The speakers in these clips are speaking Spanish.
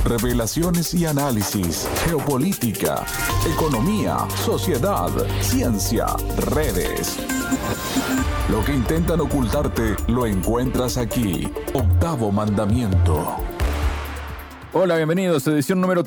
revelaciones y análisis, geopolítica, economía, sociedad, ciencia, redes. Lo que intentan ocultarte lo encuentras aquí. Octavo Mandamiento. Hola, bienvenidos. Edición número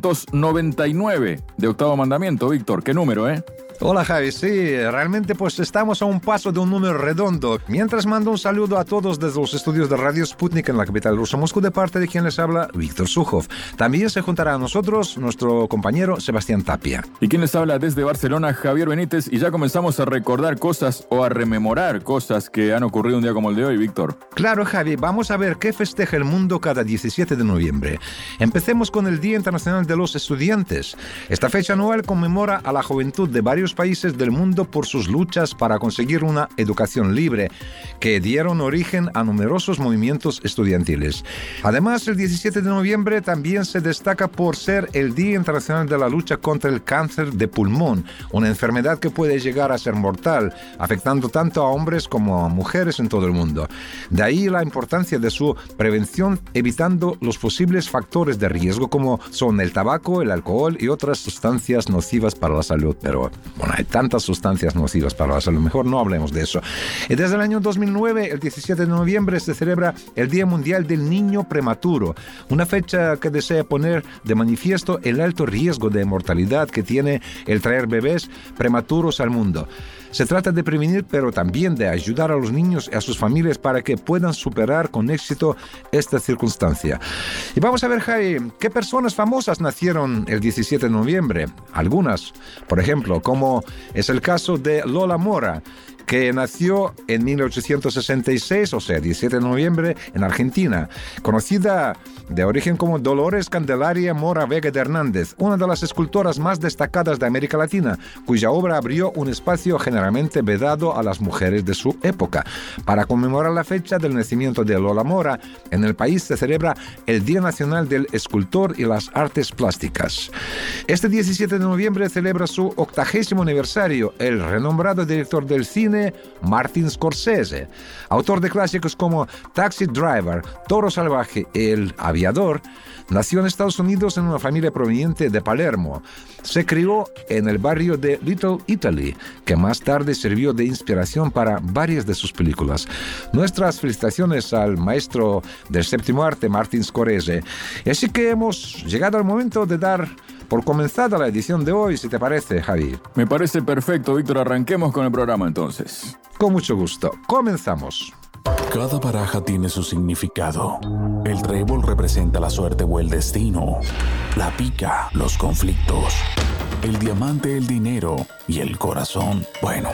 399 de Octavo Mandamiento. Víctor, ¿qué número, Hola Javi, sí, realmente pues estamos a un paso de un número redondo. Mientras mando un saludo a todos desde los estudios de Radio Sputnik en la capital rusa Moscú, de parte de quien les habla, Víctor Sukhov. También se juntará a nosotros nuestro compañero Sebastián Tapia. Y quien les habla desde Barcelona, Javier Benítez, y ya comenzamos a recordar cosas o a rememorar cosas que han ocurrido un día como el de hoy, Víctor. Claro, Javi, vamos a ver qué festeja el mundo cada 17 de noviembre. Empecemos con el Día Internacional de los Estudiantes. Esta fecha anual conmemora a la juventud de varios países del mundo por sus luchas para conseguir una educación libre, que dieron origen a numerosos movimientos estudiantiles. Además, el 17 de noviembre también se destaca por ser el Día Internacional de la Lucha contra el Cáncer de Pulmón, una enfermedad que puede llegar a ser mortal, afectando tanto a hombres como a mujeres en todo el mundo. De ahí la importancia de su prevención, evitando los posibles factores de riesgo como son el tabaco, el alcohol y otras sustancias nocivas para la salud. Pero bueno, hay tantas sustancias nocivas para la salud, mejor no hablemos de eso. Y desde el año 2009, el 17 de noviembre, se celebra el Día Mundial del Niño Prematuro, una fecha que desea poner de manifiesto el alto riesgo de mortalidad que tiene el traer bebés prematuros al mundo. Se trata de prevenir, pero también de ayudar a los niños y a sus familias para que puedan superar con éxito esta circunstancia. Y vamos a ver, Javi, qué personas famosas nacieron el 17 de noviembre. Algunas, por ejemplo, como es el caso de Lola Mora, que nació en 1866, o sea, 17 de noviembre, en Argentina, conocida de origen como Dolores Candelaria Mora Vega de Hernández, una de las escultoras más destacadas de América Latina, cuya obra abrió un espacio generalmente vedado a las mujeres de su época. Para conmemorar la fecha del nacimiento de Lola Mora, en el país se celebra el Día Nacional del Escultor y las Artes Plásticas. Este 17 de noviembre celebra su 80º aniversario el renombrado director del cine Martin Scorsese, autor de clásicos como Taxi Driver, Toro Salvaje y El Aviador. Nació en Estados Unidos en una familia proveniente de Palermo. Se crió en el barrio de Little Italy, que más tarde sirvió de inspiración para varias de sus películas. Nuestras felicitaciones al maestro del séptimo arte, Martin Scorsese. Y así que hemos llegado al momento de dar por comenzada la edición de hoy, si te parece, Javi. Me parece perfecto, Víctor. Arranquemos con el programa entonces. Con mucho gusto. Comenzamos. Cada baraja tiene su significado. El trébol representa la suerte o el destino. La pica, los conflictos. El diamante, el dinero. Y el corazón, bueno,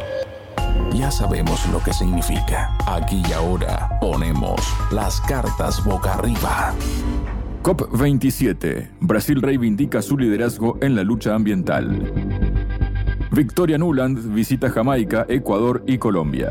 ya sabemos lo que significa. Aquí y ahora ponemos las cartas boca arriba. COP27. Brasil reivindica su liderazgo en la lucha ambiental. Victoria Nuland visita Jamaica, Ecuador y Colombia.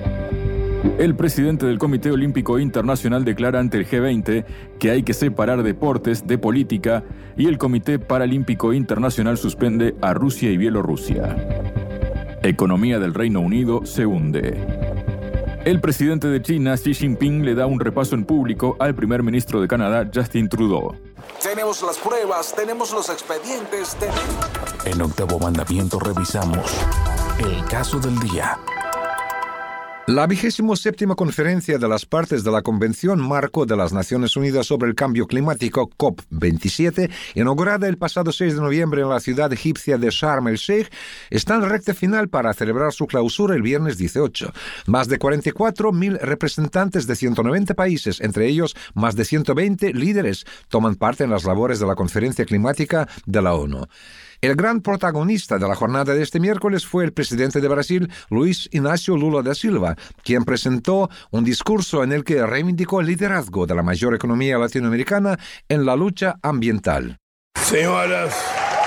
El presidente del Comité Olímpico Internacional declara ante el G20 que hay que separar deportes de política y el Comité Paralímpico Internacional suspende a Rusia y Bielorrusia. Economía del Reino Unido se hunde. El presidente de China, Xi Jinping, le da un repaso en público al primer ministro de Canadá, Justin Trudeau. Tenemos las pruebas, tenemos los expedientes, En Octavo Mandamiento revisamos el caso del día. La 27ª Conferencia de las Partes de la Convención Marco de las Naciones Unidas sobre el Cambio Climático, COP27, inaugurada el pasado 6 de noviembre en la ciudad egipcia de Sharm el-Sheikh, está en recta final para celebrar su clausura el viernes 18. Más de 44.000 representantes de 190 países, entre ellos más de 120 líderes, toman parte en las labores de la Conferencia Climática de la ONU. El gran protagonista de la jornada de este miércoles fue el presidente de Brasil, Luiz Inácio Lula da Silva, quien presentó un discurso en el que reivindicó el liderazgo de la mayor economía latinoamericana en la lucha ambiental. Senhoras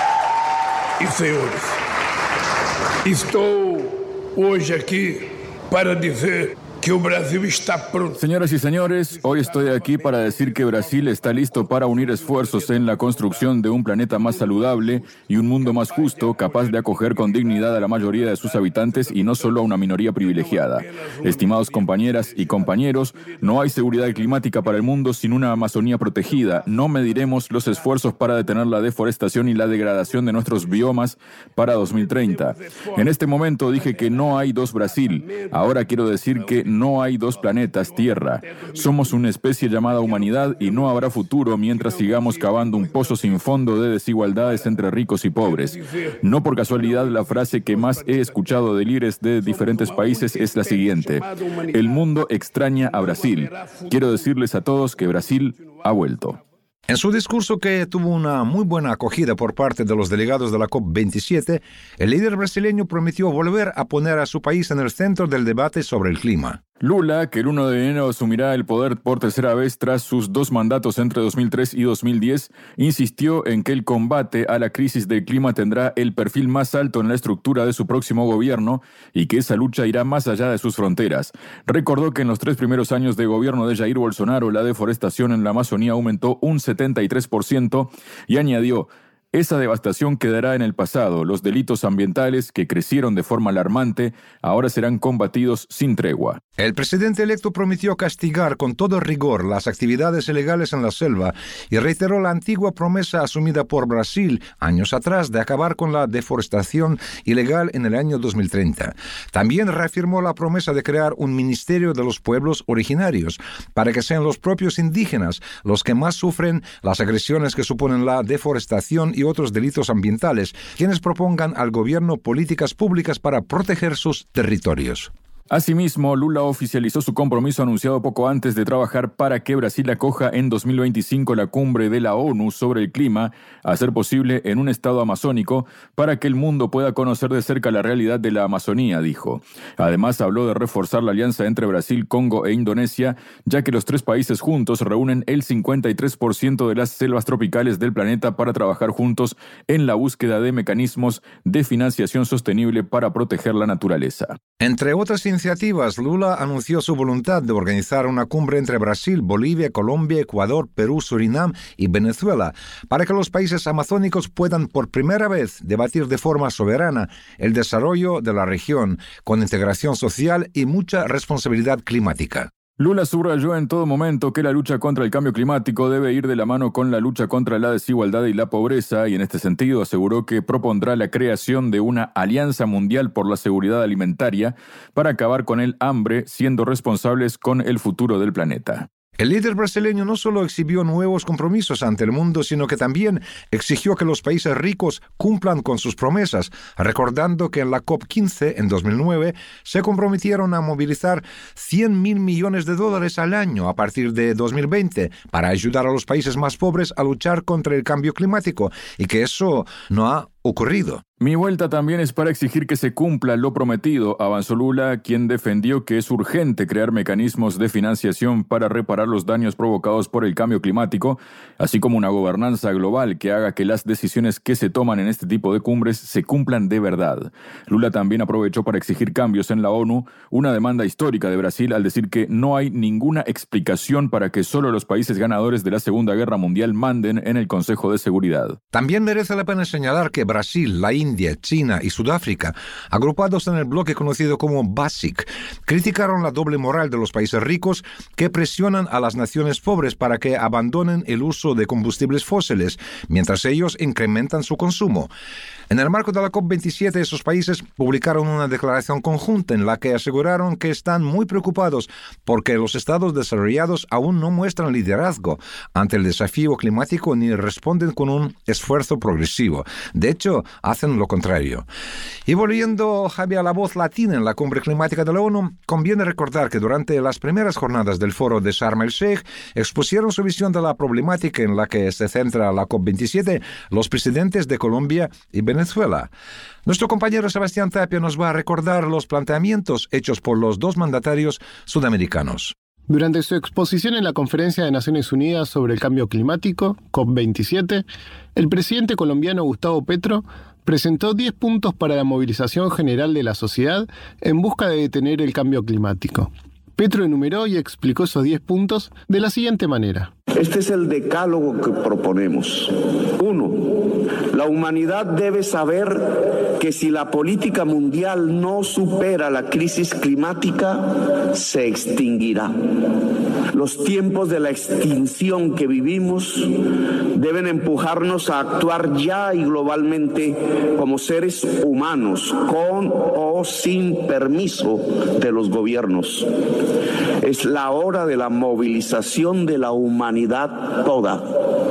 e senhores, estou hoje aqui para dizer que o Brasil está pronto. Señoras y señores, hoy estoy aquí para decir que Brasil está listo para unir esfuerzos en la construcción de un planeta más saludable y un mundo más justo, capaz de acoger con dignidad a la mayoría de sus habitantes y no solo a una minoría privilegiada. Estimados compañeras y compañeros, no hay seguridad climática para el mundo sin una Amazonía protegida. No mediremos los esfuerzos para detener la deforestación y la degradación de nuestros biomas para 2030. En este momento dije que no hay dos Brasil. Ahora quiero decir que no hay dos planetas Tierra. Somos una especie llamada humanidad y no habrá futuro mientras sigamos cavando un pozo sin fondo de desigualdades entre ricos y pobres. No por casualidad la frase que más he escuchado de líderes de diferentes países es la siguiente: el mundo extraña a Brasil. Quiero decirles a todos que Brasil ha vuelto. En su discurso, que tuvo una muy buena acogida por parte de los delegados de la COP27, el líder brasileño prometió volver a poner a su país en el centro del debate sobre el clima. Lula, que el 1 de enero asumirá el poder por tercera vez tras sus 2 mandatos entre 2003 y 2010, insistió en que el combate a la crisis del clima tendrá el perfil más alto en la estructura de su próximo gobierno y que esa lucha irá más allá de sus fronteras. Recordó que en los 3 primeros años de gobierno de Jair Bolsonaro la deforestación en la Amazonía aumentó un 73% y añadió: esa devastación quedará en el pasado. Los delitos ambientales, que crecieron de forma alarmante, ahora serán combatidos sin tregua. El presidente electo prometió castigar con todo rigor las actividades ilegales en la selva y reiteró la antigua promesa asumida por Brasil años atrás de acabar con la deforestación ilegal en el año 2030. También reafirmó la promesa de crear un ministerio de los pueblos originarios para que sean los propios indígenas los que más sufren las agresiones que suponen la deforestación y otros delitos ambientales, quienes propongan al gobierno políticas públicas para proteger sus territorios. Asimismo, Lula oficializó su compromiso anunciado poco antes de trabajar para que Brasil acoja en 2025 la cumbre de la ONU sobre el clima, a ser posible en un estado amazónico, para que el mundo pueda conocer de cerca la realidad de la Amazonía, dijo. Además, habló de reforzar la alianza entre Brasil, Congo e Indonesia, ya que los 3 países juntos reúnen el 53% de las selvas tropicales del planeta para trabajar juntos en la búsqueda de mecanismos de financiación sostenible para proteger la naturaleza. Entre otras iniciativas, Lula anunció su voluntad de organizar una cumbre entre Brasil, Bolivia, Colombia, Ecuador, Perú, Surinam y Venezuela, para que los países amazónicos puedan por primera vez debatir de forma soberana el desarrollo de la región, con integración social y mucha responsabilidad climática. Lula subrayó en todo momento que la lucha contra el cambio climático debe ir de la mano con la lucha contra la desigualdad y la pobreza, y en este sentido aseguró que propondrá la creación de una alianza mundial por la seguridad alimentaria para acabar con el hambre, siendo responsables con el futuro del planeta. El líder brasileño no solo exhibió nuevos compromisos ante el mundo, sino que también exigió que los países ricos cumplan con sus promesas, recordando que en la COP15 en 2009 se comprometieron a movilizar $100.000 millones al año a partir de 2020 para ayudar a los países más pobres a luchar contra el cambio climático, y que eso no ha ocurrido. Mi vuelta también es para exigir que se cumpla lo prometido, avanzó Lula, quien defendió que es urgente crear mecanismos de financiación para reparar los daños provocados por el cambio climático, así como una gobernanza global que haga que las decisiones que se toman en este tipo de cumbres se cumplan de verdad. Lula también aprovechó para exigir cambios en la ONU, una demanda histórica de Brasil, al decir que no hay ninguna explicación para que solo los países ganadores de la Segunda Guerra Mundial manden en el Consejo de Seguridad. También merece la pena señalar que Brasil, la India, China y Sudáfrica, agrupados en el bloque conocido como BASIC, criticaron la doble moral de los países ricos que presionan a las naciones pobres para que abandonen el uso de combustibles fósiles, mientras ellos incrementan su consumo. En el marco de la COP27, esos países publicaron una declaración conjunta en la que aseguraron que están muy preocupados porque los estados desarrollados aún no muestran liderazgo ante el desafío climático ni responden con un esfuerzo progresivo. De hecho, hacen lo contrario. Y volviendo, Javi, a la voz latina en la cumbre climática de la ONU, conviene recordar que durante las primeras jornadas del foro de Sharm el-Sheikh expusieron su visión de la problemática en la que se centra la COP27 los presidentes de Colombia y Venezuela. Nuestro compañero Sebastián Tapia nos va a recordar los planteamientos hechos por los 2 mandatarios sudamericanos. Durante su exposición en la Conferencia de Naciones Unidas sobre el Cambio Climático, COP27, el presidente colombiano Gustavo Petro presentó 10 puntos para la movilización general de la sociedad en busca de detener el cambio climático. Petro enumeró y explicó esos 10 puntos de la siguiente manera. Este es el decálogo que proponemos. 1. La humanidad debe saber que si la política mundial no supera la crisis climática, se extinguirá. Los tiempos de la extinción que vivimos deben empujarnos a actuar ya y globalmente como seres humanos, con o sin permiso de los gobiernos. Es la hora de la movilización de la humanidad toda.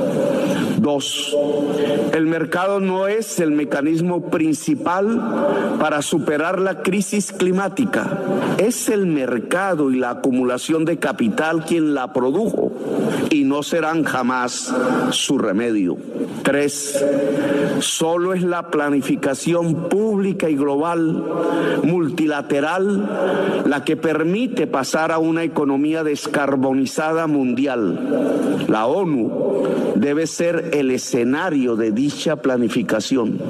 2. El mercado no es el mecanismo principal para superar la crisis climática. Es el mercado y la acumulación de capital quien la produjo y no serán jamás su remedio. 3. Solo es la planificación pública y global, multilateral, la que permite pasar a una economía descarbonizada mundial. La ONU debe ser el escenario de dicha planificación.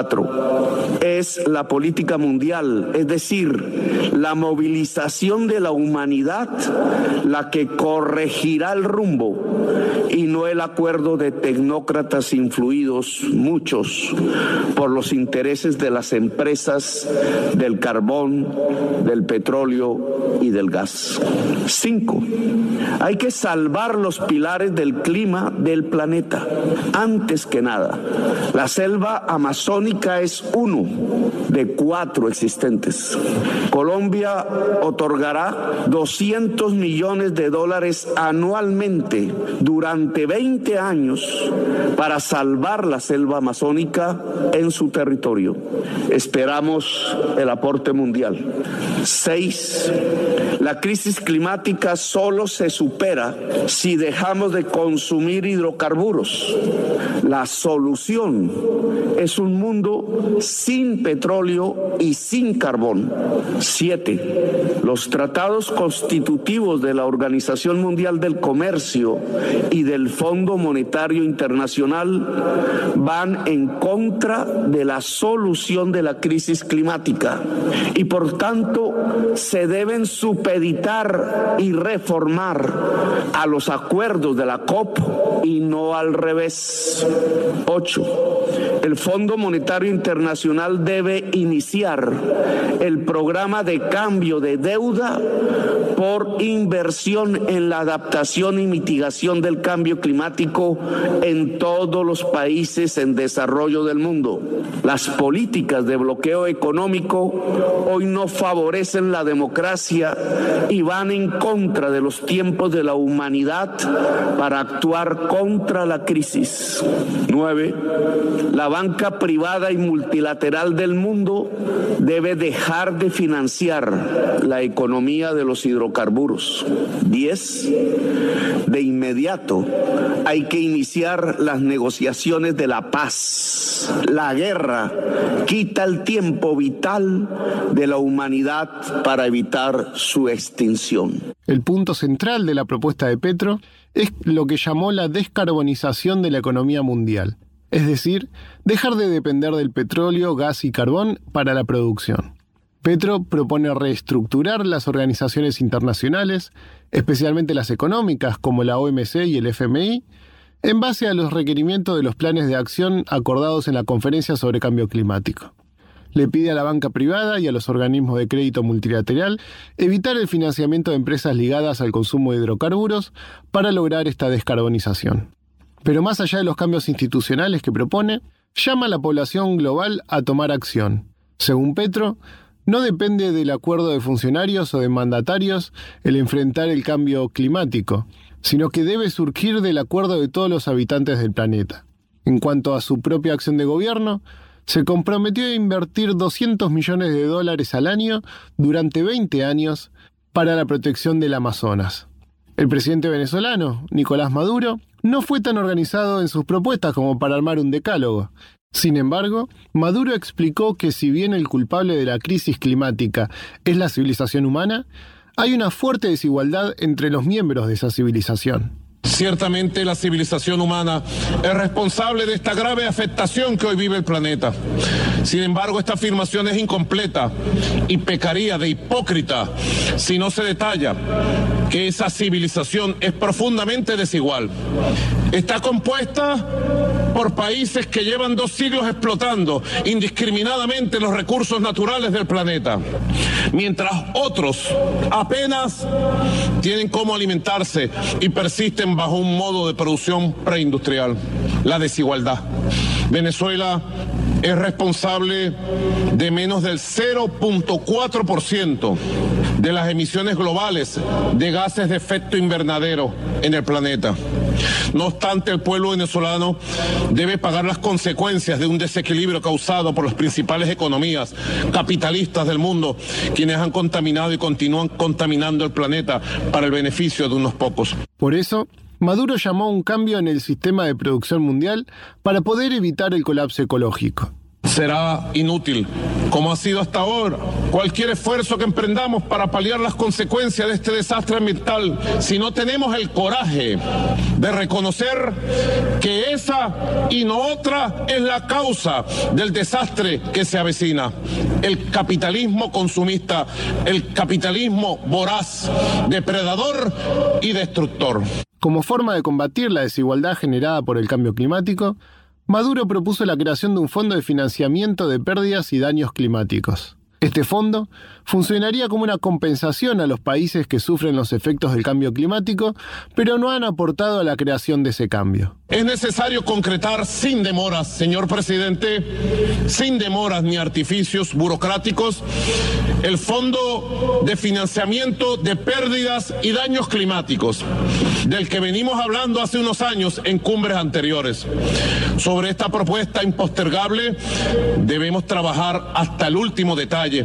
4. Es la política mundial, es decir, la movilización de la humanidad, la que corregirá el rumbo y no el acuerdo de tecnócratas influidos, muchos, por los intereses de las empresas del carbón, del petróleo y del gas. 5. Hay que salvar los pilares del clima del planeta. Antes que nada, la selva amazónica es uno de 4 existentes. Colombia otorgará $200 millones anualmente durante 20 años para salvar la selva amazónica en su territorio. Esperamos el aporte mundial. 6. La crisis climática solo se supera si dejamos de consumir hidrocarburos. La solución es un mundo sin petróleo y sin carbón. 7. Los tratados constitutivos de la Organización Mundial del Comercio y del Fondo Monetario Internacional van en contra de la solución de la crisis climática y por tanto se deben supeditar y reformar a los acuerdos de la COP y no al revés. 8. El Fondo Monetario Internacional debe iniciar el programa de cambio de deuda por inversión en la adaptación y mitigación del cambio climático en todos los países en desarrollo del mundo. Las políticas de bloqueo económico hoy no favorecen la democracia y van en contra de los tiempos de la humanidad para actuar contra la crisis. 9. La banca privada y multilateral del mundo debe dejar de financiar la economía de los hidrocarburos. 10. De inmediato hay que iniciar las negociaciones de la paz. La guerra quita el tiempo vital de la humanidad para evitar su extinción. El punto central de la propuesta de Petro es lo que llamó la descarbonización de la economía mundial. Es decir, dejar de depender del petróleo, gas y carbón para la producción. Petro propone reestructurar las organizaciones internacionales, especialmente las económicas como la OMC y el FMI, en base a los requerimientos de los planes de acción acordados en la Conferencia sobre Cambio Climático. Le pide a la banca privada y a los organismos de crédito multilateral evitar el financiamiento de empresas ligadas al consumo de hidrocarburos para lograr esta descarbonización. Pero más allá de los cambios institucionales que propone, llama a la población global a tomar acción. Según Petro, no depende del acuerdo de funcionarios o de mandatarios el enfrentar el cambio climático, sino que debe surgir del acuerdo de todos los habitantes del planeta. En cuanto a su propia acción de gobierno, se comprometió a invertir $200 millones al año durante 20 años para la protección del Amazonas. El presidente venezolano, Nicolás Maduro, no fue tan organizado en sus propuestas como para armar un decálogo. Sin embargo, Maduro explicó que si bien el culpable de la crisis climática es la civilización humana, hay una fuerte desigualdad entre los miembros de esa civilización. Ciertamente la civilización humana es responsable de esta grave afectación que hoy vive el planeta. Sin embargo, esta afirmación es incompleta y pecaría de hipócrita si no se detalla que esa civilización es profundamente desigual. Está compuesta por países que llevan 2 siglos explotando indiscriminadamente los recursos naturales del planeta, mientras otros apenas tienen cómo alimentarse y persisten bajo un modo de producción preindustrial. La desigualdad. Venezuela es responsable de menos del 0.4% de las emisiones globales de gases de efecto invernadero en el planeta. No obstante, el pueblo venezolano debe pagar las consecuencias de un desequilibrio causado por las principales economías capitalistas del mundo, quienes han contaminado y continúan contaminando el planeta para el beneficio de unos pocos. Por eso, Maduro llamó a un cambio en el sistema de producción mundial para poder evitar el colapso ecológico. Será inútil, como ha sido hasta ahora, cualquier esfuerzo que emprendamos para paliar las consecuencias de este desastre ambiental si no tenemos el coraje de reconocer que esa y no otra es la causa del desastre que se avecina. El capitalismo consumista, el capitalismo voraz, depredador y destructor. Como forma de combatir la desigualdad generada por el cambio climático, Maduro propuso la creación de un fondo de financiamiento de pérdidas y daños climáticos. Este fondo funcionaría como una compensación a los países que sufren los efectos del cambio climático, pero no han aportado a la creación de ese cambio. Es necesario concretar sin demoras, señor presidente, sin demoras ni artificios burocráticos, el Fondo de Financiamiento de Pérdidas y Daños Climáticos, del que venimos hablando hace unos años en cumbres anteriores. Sobre esta propuesta impostergable debemos trabajar hasta el último detalle,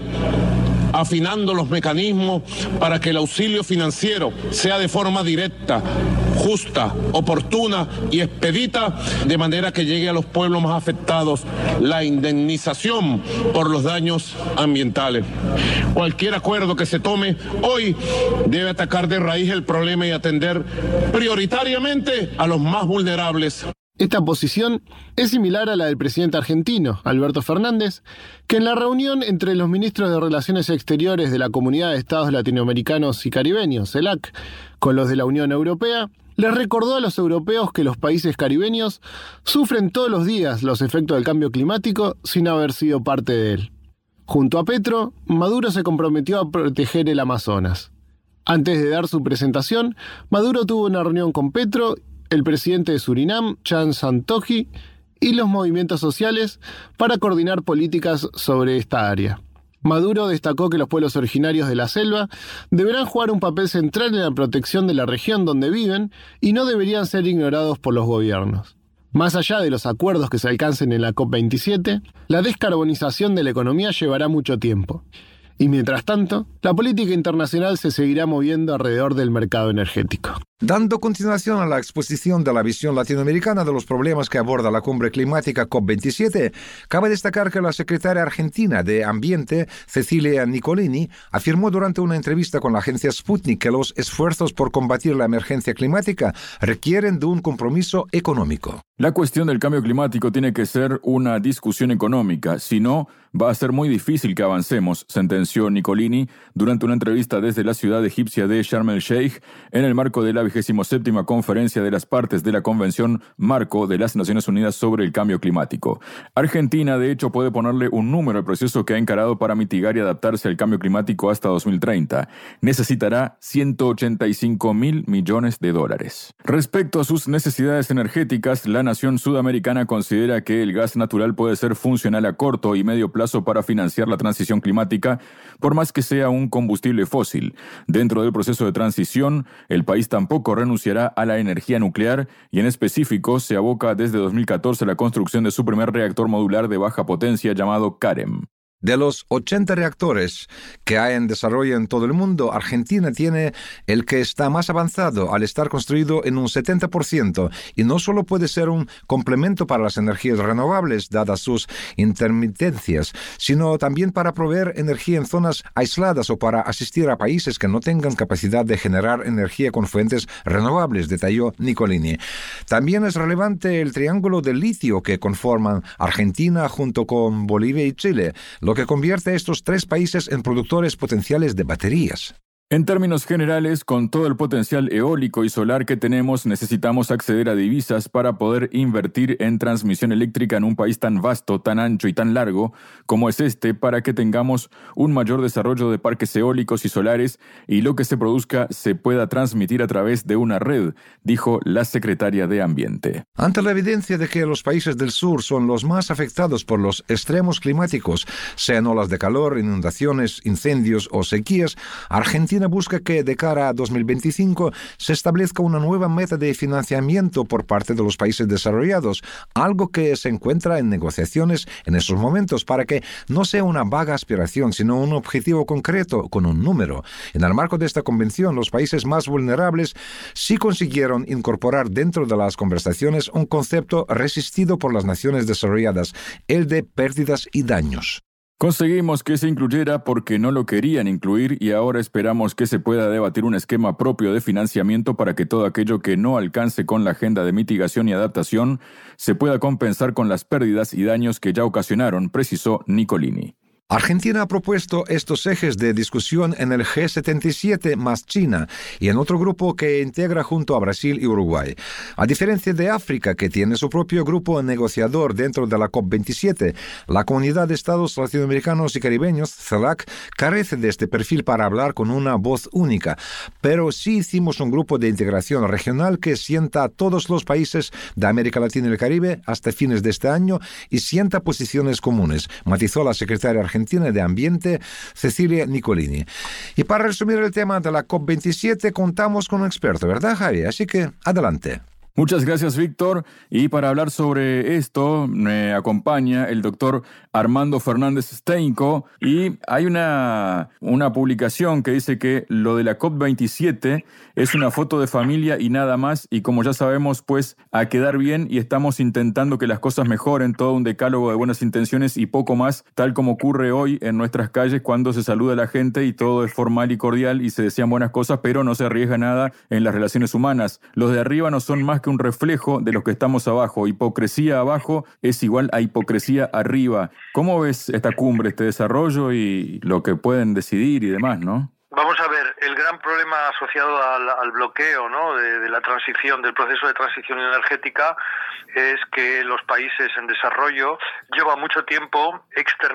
afinando los mecanismos para que el auxilio financiero sea de forma directa, justa, oportuna y expedita, de manera que llegue a los pueblos más afectados la indemnización por los daños ambientales. Cualquier acuerdo que se tome hoy debe atacar de raíz el problema y atender prioritariamente a los más vulnerables. Esta posición es similar a la del presidente argentino, Alberto Fernández, que en la reunión entre los ministros de Relaciones Exteriores de la Comunidad de Estados Latinoamericanos y Caribeños, CELAC, con los de la Unión Europea, les recordó a los europeos que los países caribeños sufren todos los días los efectos del cambio climático sin haber sido parte de él. Junto a Petro, Maduro se comprometió a proteger el Amazonas. Antes de dar su presentación, Maduro tuvo una reunión con Petro, el presidente de Surinam, Chan Santokhi, y los movimientos sociales para coordinar políticas sobre esta área. Maduro destacó que los pueblos originarios de la selva deberán jugar un papel central en la protección de la región donde viven y no deberían ser ignorados por los gobiernos. Más allá de los acuerdos que se alcancen en la COP27, la descarbonización de la economía llevará mucho tiempo. Y mientras tanto, la política internacional se seguirá moviendo alrededor del mercado energético. Dando continuación a la exposición de la visión latinoamericana de los problemas que aborda la cumbre climática COP27, cabe destacar que la secretaria argentina de Ambiente, Cecilia Nicolini, afirmó durante una entrevista con la agencia Sputnik que los esfuerzos por combatir la emergencia climática requieren de un compromiso económico. La cuestión del cambio climático tiene que ser una discusión económica, si no, va a ser muy difícil que avancemos, sentenció Nicolini durante una entrevista desde la ciudad egipcia de Sharm el-Sheikh en el marco de la 27ª Conferencia de las Partes de la Convención Marco de las Naciones Unidas sobre el Cambio Climático. Argentina, de hecho, puede ponerle un número al proceso que ha encarado para mitigar y adaptarse al cambio climático hasta 2030. Necesitará $185.000 millones. Respecto a sus necesidades energéticas, la nación sudamericana considera que el gas natural puede ser funcional a corto y medio plazo para financiar la transición climática, por más que sea un combustible fósil. Dentro del proceso de transición, el país tampoco renunciará a la energía nuclear y en específico se aboca desde 2014 a la construcción de su primer reactor modular de baja potencia llamado CAREM. De los 80 reactores que hay en desarrollo en todo el mundo, Argentina tiene el que está más avanzado al estar construido en un 70%, y no solo puede ser un complemento para las energías renovables, dadas sus intermitencias, sino también para proveer energía en zonas aisladas o para asistir a países que no tengan capacidad de generar energía con fuentes renovables, detalló Nicolini. También es relevante el triángulo del litio que conforman Argentina junto con Bolivia y Chile, lo que convierte a estos tres países en productores potenciales de baterías. En términos generales, con todo el potencial eólico y solar que tenemos, necesitamos acceder a divisas para poder invertir en transmisión eléctrica en un país tan vasto, tan ancho y tan largo como es este, para que tengamos un mayor desarrollo de parques eólicos y solares y lo que se produzca se pueda transmitir a través de una red, dijo la secretaria de Ambiente. Ante la evidencia de que los países del sur son los más afectados por los extremos climáticos, sean olas de calor, inundaciones, incendios o sequías, Argentina busca que de cara a 2025 se establezca una nueva meta de financiamiento por parte de los países desarrollados, algo que se encuentra en negociaciones en estos momentos para que no sea una vaga aspiración, sino un objetivo concreto con un número. En el marco de esta convención, los países más vulnerables sí consiguieron incorporar dentro de las conversaciones un concepto resistido por las naciones desarrolladas, el de pérdidas y daños. Conseguimos que se incluyera porque no lo querían incluir y ahora esperamos que se pueda debatir un esquema propio de financiamiento para que todo aquello que no alcance con la agenda de mitigación y adaptación se pueda compensar con las pérdidas y daños que ya ocasionaron, precisó Nicolini. Argentina ha propuesto estos ejes de discusión en el G77 más China y en otro grupo que integra junto a Brasil y Uruguay. A diferencia de África, que tiene su propio grupo negociador dentro de la COP27, la Comunidad de Estados Latinoamericanos y Caribeños, CELAC, carece de este perfil para hablar con una voz única, pero sí hicimos un grupo de integración regional que sienta a todos los países de América Latina y el Caribe hasta fines de este año y sienta posiciones comunes, matizó la secretaria argentina de Ambiente, Cecilia Nicolini. Y para resumir el tema de la COP27, contamos con un experto, ¿verdad, Javi? Así que, adelante. Muchas gracias, Víctor. Y para hablar sobre esto, me acompaña el doctor Armando Fernández Steinko. Y hay una publicación que dice que lo de la COP27 es una foto de familia y nada más. Y como ya sabemos, pues, a quedar bien y estamos intentando que las cosas mejoren, todo un decálogo de buenas intenciones y poco más, tal como ocurre hoy en nuestras calles cuando se saluda a la gente y todo es formal y cordial y se desean buenas cosas, pero no se arriesga nada en las relaciones humanas. Los de arriba no son más que un reflejo de los que estamos abajo. Hipocresía abajo es igual a hipocresía arriba. ¿Cómo ves esta cumbre, este desarrollo y lo que pueden decidir y demás, no? Vamos a ver, el gran problema asociado al bloqueo, ¿no?, de la transición, del proceso de transición energética, es que los países en desarrollo llevan mucho tiempo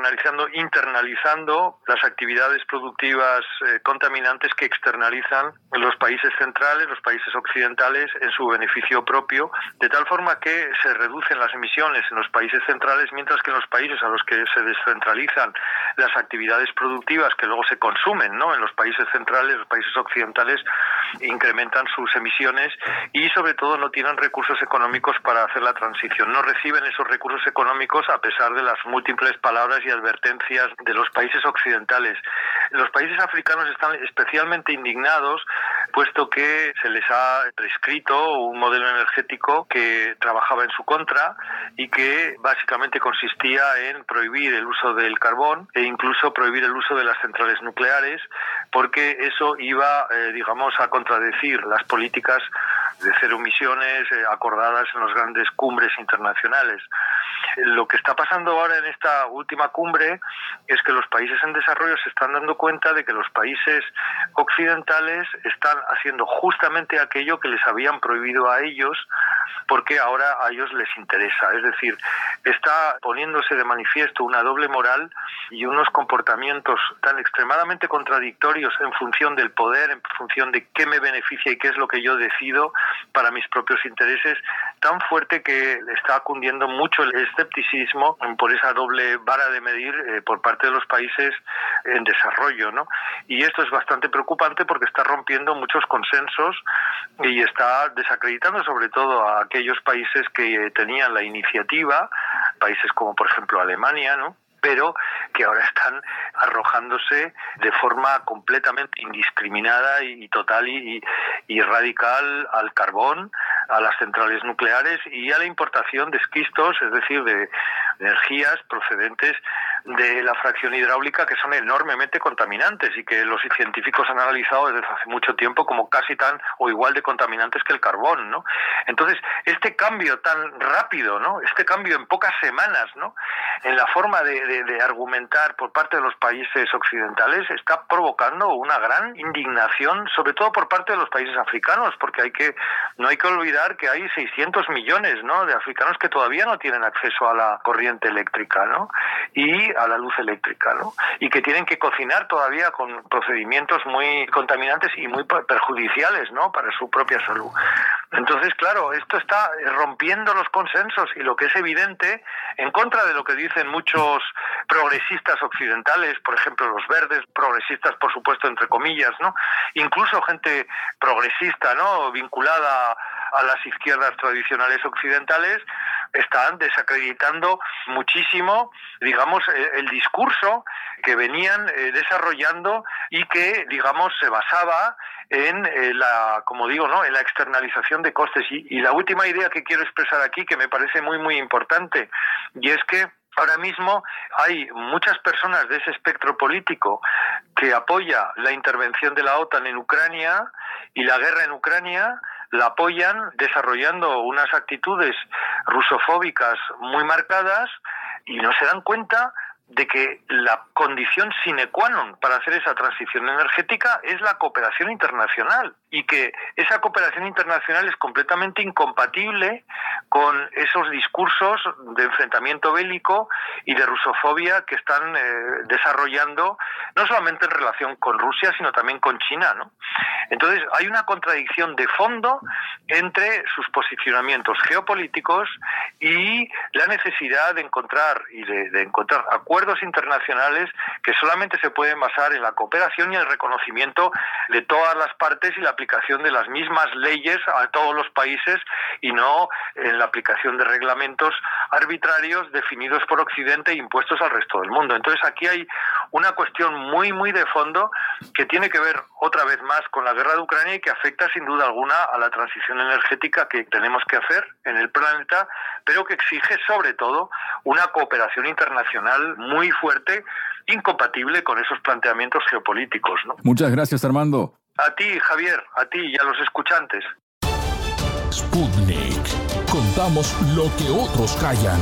internalizando las actividades productivas contaminantes que externalizan los países centrales, los países occidentales, en su beneficio propio, de tal forma que se reducen las emisiones en los países centrales, mientras que en los países a los que se descentralizan las actividades productivas que luego se consumen, ¿no?, en los países centrales, los países occidentales, incrementan sus emisiones y sobre todo no tienen recursos económicos para hacer la transición. No reciben esos recursos económicos a pesar de las múltiples palabras y advertencias de los países occidentales. Los países africanos están especialmente indignados puesto que se les ha prescrito un modelo energético que trabajaba en su contra y que básicamente consistía en prohibir el uso del carbón e incluso prohibir el uso de las centrales nucleares, porque eso iba, a contradecir las políticas de cero emisiones acordadas en las grandes cumbres internacionales. Lo que está pasando ahora en esta última cumbre es que los países en desarrollo se están dando cuenta de que los países occidentales están haciendo justamente aquello que les habían prohibido a ellos, porque ahora a ellos les interesa. Es decir, está poniéndose de manifiesto una doble moral y unos comportamientos tan extremadamente contradictorios en función del poder, en función de qué me beneficia y qué es lo que yo decido para mis propios intereses, tan fuerte que está cundiendo mucho el escepticismo por esa doble vara de medir por parte de los países en desarrollo, ¿no? Y esto es bastante preocupante porque está rompiendo muchos consensos y está desacreditando sobre todo a aquellos países que tenían la iniciativa, países como por ejemplo Alemania, ¿no?, pero que ahora están arrojándose de forma completamente indiscriminada y total y radical al carbón, a las centrales nucleares y a la importación de esquistos, es decir, de energías procedentes de la fracción hidráulica, que son enormemente contaminantes y que los científicos han analizado desde hace mucho tiempo como casi tan o igual de contaminantes que el carbón, ¿no? Entonces, este cambio tan rápido, ¿no? Este cambio en pocas semanas, ¿no? En la forma de argumentar por parte de los países occidentales está provocando una gran indignación, sobre todo por parte de los países africanos, porque no hay que olvidar que hay 600 millones, ¿no?, de africanos que todavía no tienen acceso a la corriente eléctrica, ¿no?, y a la luz eléctrica, ¿no?, y que tienen que cocinar todavía con procedimientos muy contaminantes y muy perjudiciales, ¿no?, para su propia salud. Entonces, claro, esto está rompiendo los consensos y lo que es evidente, en contra de lo que dicen muchos progresistas occidentales, por ejemplo los verdes, progresistas por supuesto entre comillas, ¿no?, incluso gente progresista, ¿no?, vinculada a las izquierdas tradicionales occidentales, están desacreditando muchísimo, digamos, el discurso que venían desarrollando y que, digamos, se basaba en en la externalización de costes. Y la última idea que quiero expresar aquí, que me parece muy, muy importante, y es que ahora mismo hay muchas personas de ese espectro político que apoya la intervención de la OTAN en Ucrania y la guerra en Ucrania, la apoyan desarrollando unas actitudes rusofóbicas muy marcadas y no se dan cuenta de que la condición sine qua non para hacer esa transición energética es la cooperación internacional y que esa cooperación internacional es completamente incompatible con esos discursos de enfrentamiento bélico y de rusofobia que están desarrollando no solamente en relación con Rusia sino también con China, ¿no? Entonces hay una contradicción de fondo entre sus posicionamientos geopolíticos y la necesidad de encontrar acuerdos internacionales que solamente se pueden basar en la cooperación y el reconocimiento de todas las partes y la aplicación de las mismas leyes a todos los países y no en la aplicación de reglamentos arbitrarios definidos por Occidente e impuestos al resto del mundo. Entonces aquí hay una cuestión muy, muy de fondo que tiene que ver otra vez más con la guerra de Ucrania y que afecta sin duda alguna a la transición energética que tenemos que hacer en el planeta, pero que exige sobre todo una cooperación internacional muy fuerte, incompatible con esos planteamientos geopolíticos, ¿no? Muchas gracias, Armando. A ti, Javier, a ti y a los escuchantes. Sputnik. Contamos lo que otros callan.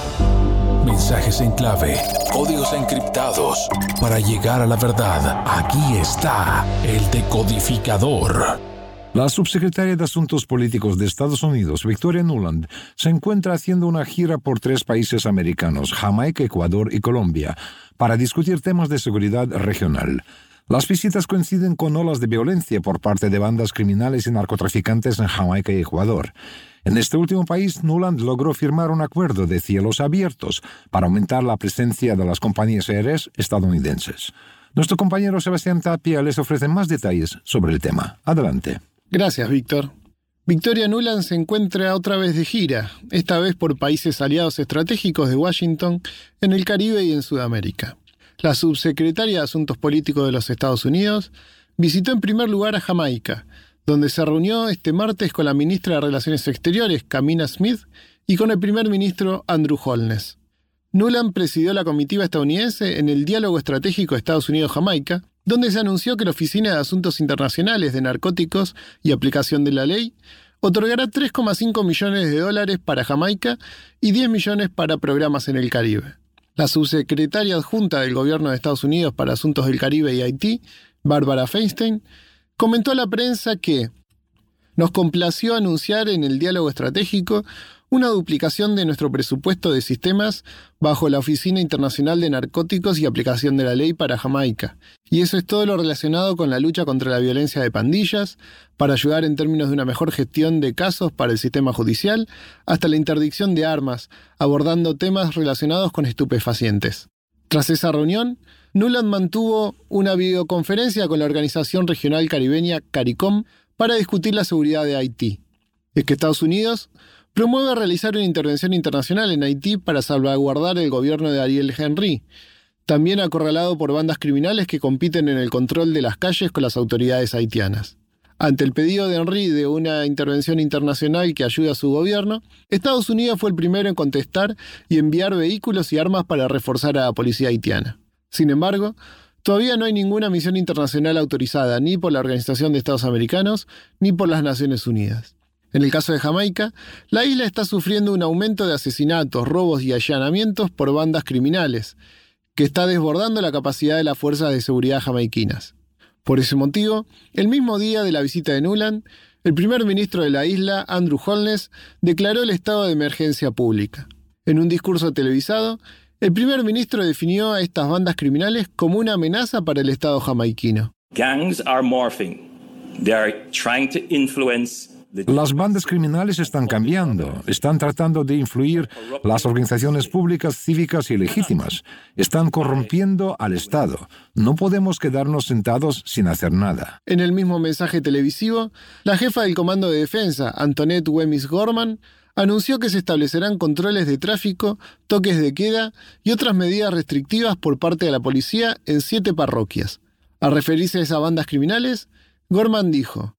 Mensajes en clave, códigos encriptados. Para llegar a la verdad, aquí está el decodificador. La subsecretaria de Asuntos Políticos de Estados Unidos, Victoria Nuland, se encuentra haciendo una gira por 3 países americanos, Jamaica, Ecuador y Colombia, para discutir temas de seguridad regional. Las visitas coinciden con olas de violencia por parte de bandas criminales y narcotraficantes en Jamaica y Ecuador. En este último país, Nuland logró firmar un acuerdo de cielos abiertos para aumentar la presencia de las compañías aéreas estadounidenses. Nuestro compañero Sebastián Tapia les ofrece más detalles sobre el tema. Adelante. Gracias, Víctor. Victoria Nuland se encuentra otra vez de gira, esta vez por países aliados estratégicos de Washington, en el Caribe y en Sudamérica. La subsecretaria de Asuntos Políticos de los Estados Unidos visitó en primer lugar a Jamaica, donde se reunió este martes con la ministra de Relaciones Exteriores, Kamina Smith, y con el primer ministro, Andrew Holness. Nuland presidió la comitiva estadounidense en el Diálogo Estratégico Estados Unidos-Jamaica, donde se anunció que la Oficina de Asuntos Internacionales de Narcóticos y Aplicación de la Ley otorgará $3,5 millones para Jamaica y 10 millones para programas en el Caribe. La subsecretaria adjunta del Gobierno de Estados Unidos para Asuntos del Caribe y Haití, Barbara Feinstein, comentó a la prensa que nos complació anunciar en el diálogo estratégico una duplicación de nuestro presupuesto de sistemas bajo la Oficina Internacional de Narcóticos y Aplicación de la Ley para Jamaica. Y eso es todo lo relacionado con la lucha contra la violencia de pandillas, para ayudar en términos de una mejor gestión de casos para el sistema judicial, hasta la interdicción de armas, abordando temas relacionados con estupefacientes. Tras esa reunión, Nuland mantuvo una videoconferencia con la organización regional caribeña CARICOM para discutir la seguridad de Haití. Es que Estados Unidos promueve realizar una intervención internacional en Haití para salvaguardar el gobierno de Ariel Henry, también acorralado por bandas criminales que compiten en el control de las calles con las autoridades haitianas. Ante el pedido de Henry de una intervención internacional que ayude a su gobierno, Estados Unidos fue el primero en contestar y enviar vehículos y armas para reforzar a la policía haitiana. Sin embargo, todavía no hay ninguna misión internacional autorizada ni por la Organización de Estados Americanos ni por las Naciones Unidas. En el caso de Jamaica, la isla está sufriendo un aumento de asesinatos, robos y allanamientos por bandas criminales, que está desbordando la capacidad de las fuerzas de seguridad jamaiquinas. Por ese motivo, el mismo día de la visita de Nuland, el primer ministro de la isla, Andrew Holness, declaró el estado de emergencia pública. En un discurso televisado, el primer ministro definió a estas bandas criminales como una amenaza para el Estado jamaiquino. Gangs are morphing. They are trying to influence. Las bandas criminales están cambiando, están tratando de influir las organizaciones públicas, cívicas y legítimas. Están corrompiendo al Estado. No podemos quedarnos sentados sin hacer nada. En el mismo mensaje televisivo, la jefa del Comando de Defensa, Antoinette Wemyss Gorman, anunció que se establecerán controles de tráfico, toques de queda y otras medidas restrictivas por parte de la policía en 7 parroquias. Al referirse a esas bandas criminales, Gorman dijo: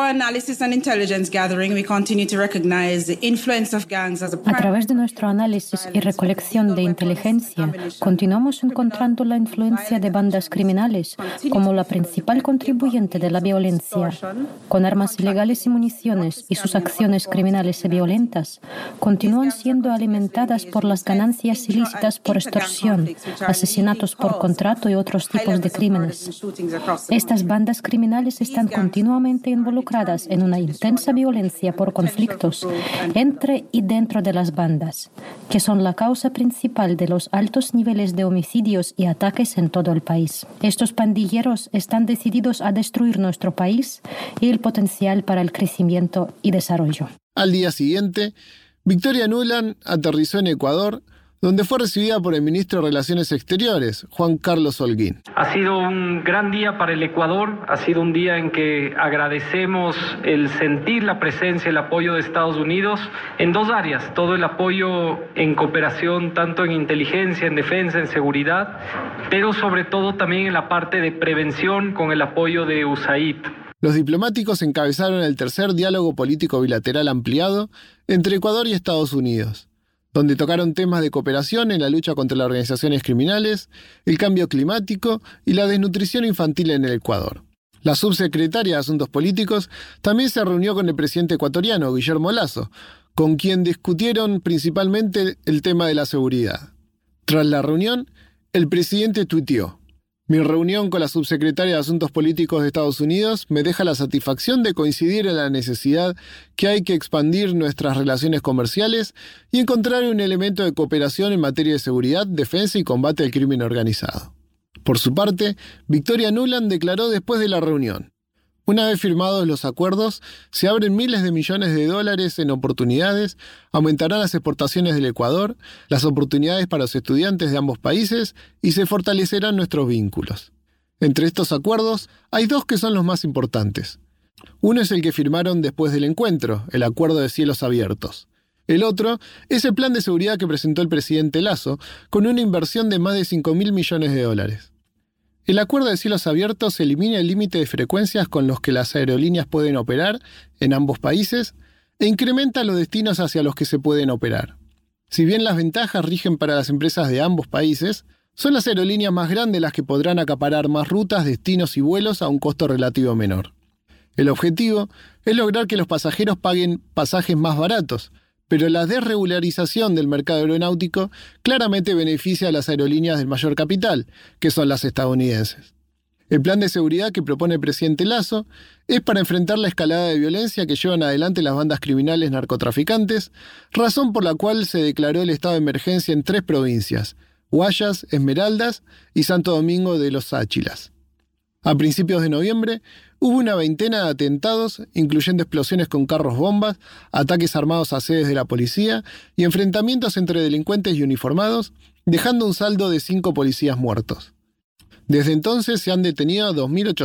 a través de nuestro análisis y recolección de inteligencia, continuamos encontrando la influencia de bandas criminales como la principal contribuyente de la violencia. Con armas ilegales y municiones y sus acciones criminales y violentas, continúan siendo alimentadas por las ganancias ilícitas por extorsión, asesinatos por contrato y otros tipos de crímenes. Estas bandas criminales están continuamente involucradas en una intensa violencia por conflictos entre y dentro de las bandas, que son la causa principal de los altos niveles de homicidios y ataques en todo el país. Estos pandilleros están decididos a destruir nuestro país y el potencial para el crecimiento y desarrollo. Al día siguiente, Victoria Nuland aterrizó en Ecuador, donde fue recibida por el ministro de Relaciones Exteriores, Juan Carlos Holguín. Ha sido un gran día para el Ecuador, ha sido un día en que agradecemos el sentir la presencia, el apoyo de Estados Unidos en 2 áreas, todo el apoyo en cooperación, tanto en inteligencia, en defensa, en seguridad, pero sobre todo también en la parte de prevención con el apoyo de USAID. Los diplomáticos encabezaron el tercer diálogo político bilateral ampliado entre Ecuador y Estados Unidos, donde tocaron temas de cooperación en la lucha contra las organizaciones criminales, el cambio climático y la desnutrición infantil en el Ecuador. La subsecretaria de Asuntos Políticos también se reunió con el presidente ecuatoriano, Guillermo Lasso, con quien discutieron principalmente el tema de la seguridad. Tras la reunión, el presidente tuiteó: "Mi reunión con la subsecretaria de Asuntos Políticos de Estados Unidos me deja la satisfacción de coincidir en la necesidad que hay que expandir nuestras relaciones comerciales y encontrar un elemento de cooperación en materia de seguridad, defensa y combate al crimen organizado". Por su parte, Victoria Nuland declaró después de la reunión: "Una vez firmados los acuerdos, se abren miles de millones de dólares en oportunidades, aumentarán las exportaciones del Ecuador, las oportunidades para los estudiantes de ambos países y se fortalecerán nuestros vínculos". Entre estos acuerdos, hay 2 que son los más importantes. Uno es el que firmaron después del encuentro, el Acuerdo de Cielos Abiertos. El otro es el plan de seguridad que presentó el presidente Lasso, con una inversión de más de $5.000 millones. El Acuerdo de Cielos Abiertos elimina el límite de frecuencias con los que las aerolíneas pueden operar en ambos países e incrementa los destinos hacia los que se pueden operar. Si bien las ventajas rigen para las empresas de ambos países, son las aerolíneas más grandes las que podrán acaparar más rutas, destinos y vuelos a un costo relativo menor. El objetivo es lograr que los pasajeros paguen pasajes más baratos, pero la desregularización del mercado aeronáutico claramente beneficia a las aerolíneas del mayor capital, que son las estadounidenses. El plan de seguridad que propone el presidente Lasso es para enfrentar la escalada de violencia que llevan adelante las bandas criminales narcotraficantes, razón por la cual se declaró el estado de emergencia en 3 provincias: Guayas, Esmeraldas y Santo Domingo de los Áchilas. A principios de noviembre, hubo una veintena de atentados, incluyendo explosiones con carros bombas, ataques armados a sedes de la policía y enfrentamientos entre delincuentes y uniformados, dejando un saldo de 5 policías muertos. Desde entonces se han detenido a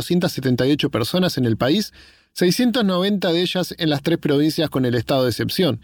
2.878 personas en el país, 690 de ellas en las 3 provincias con el estado de excepción,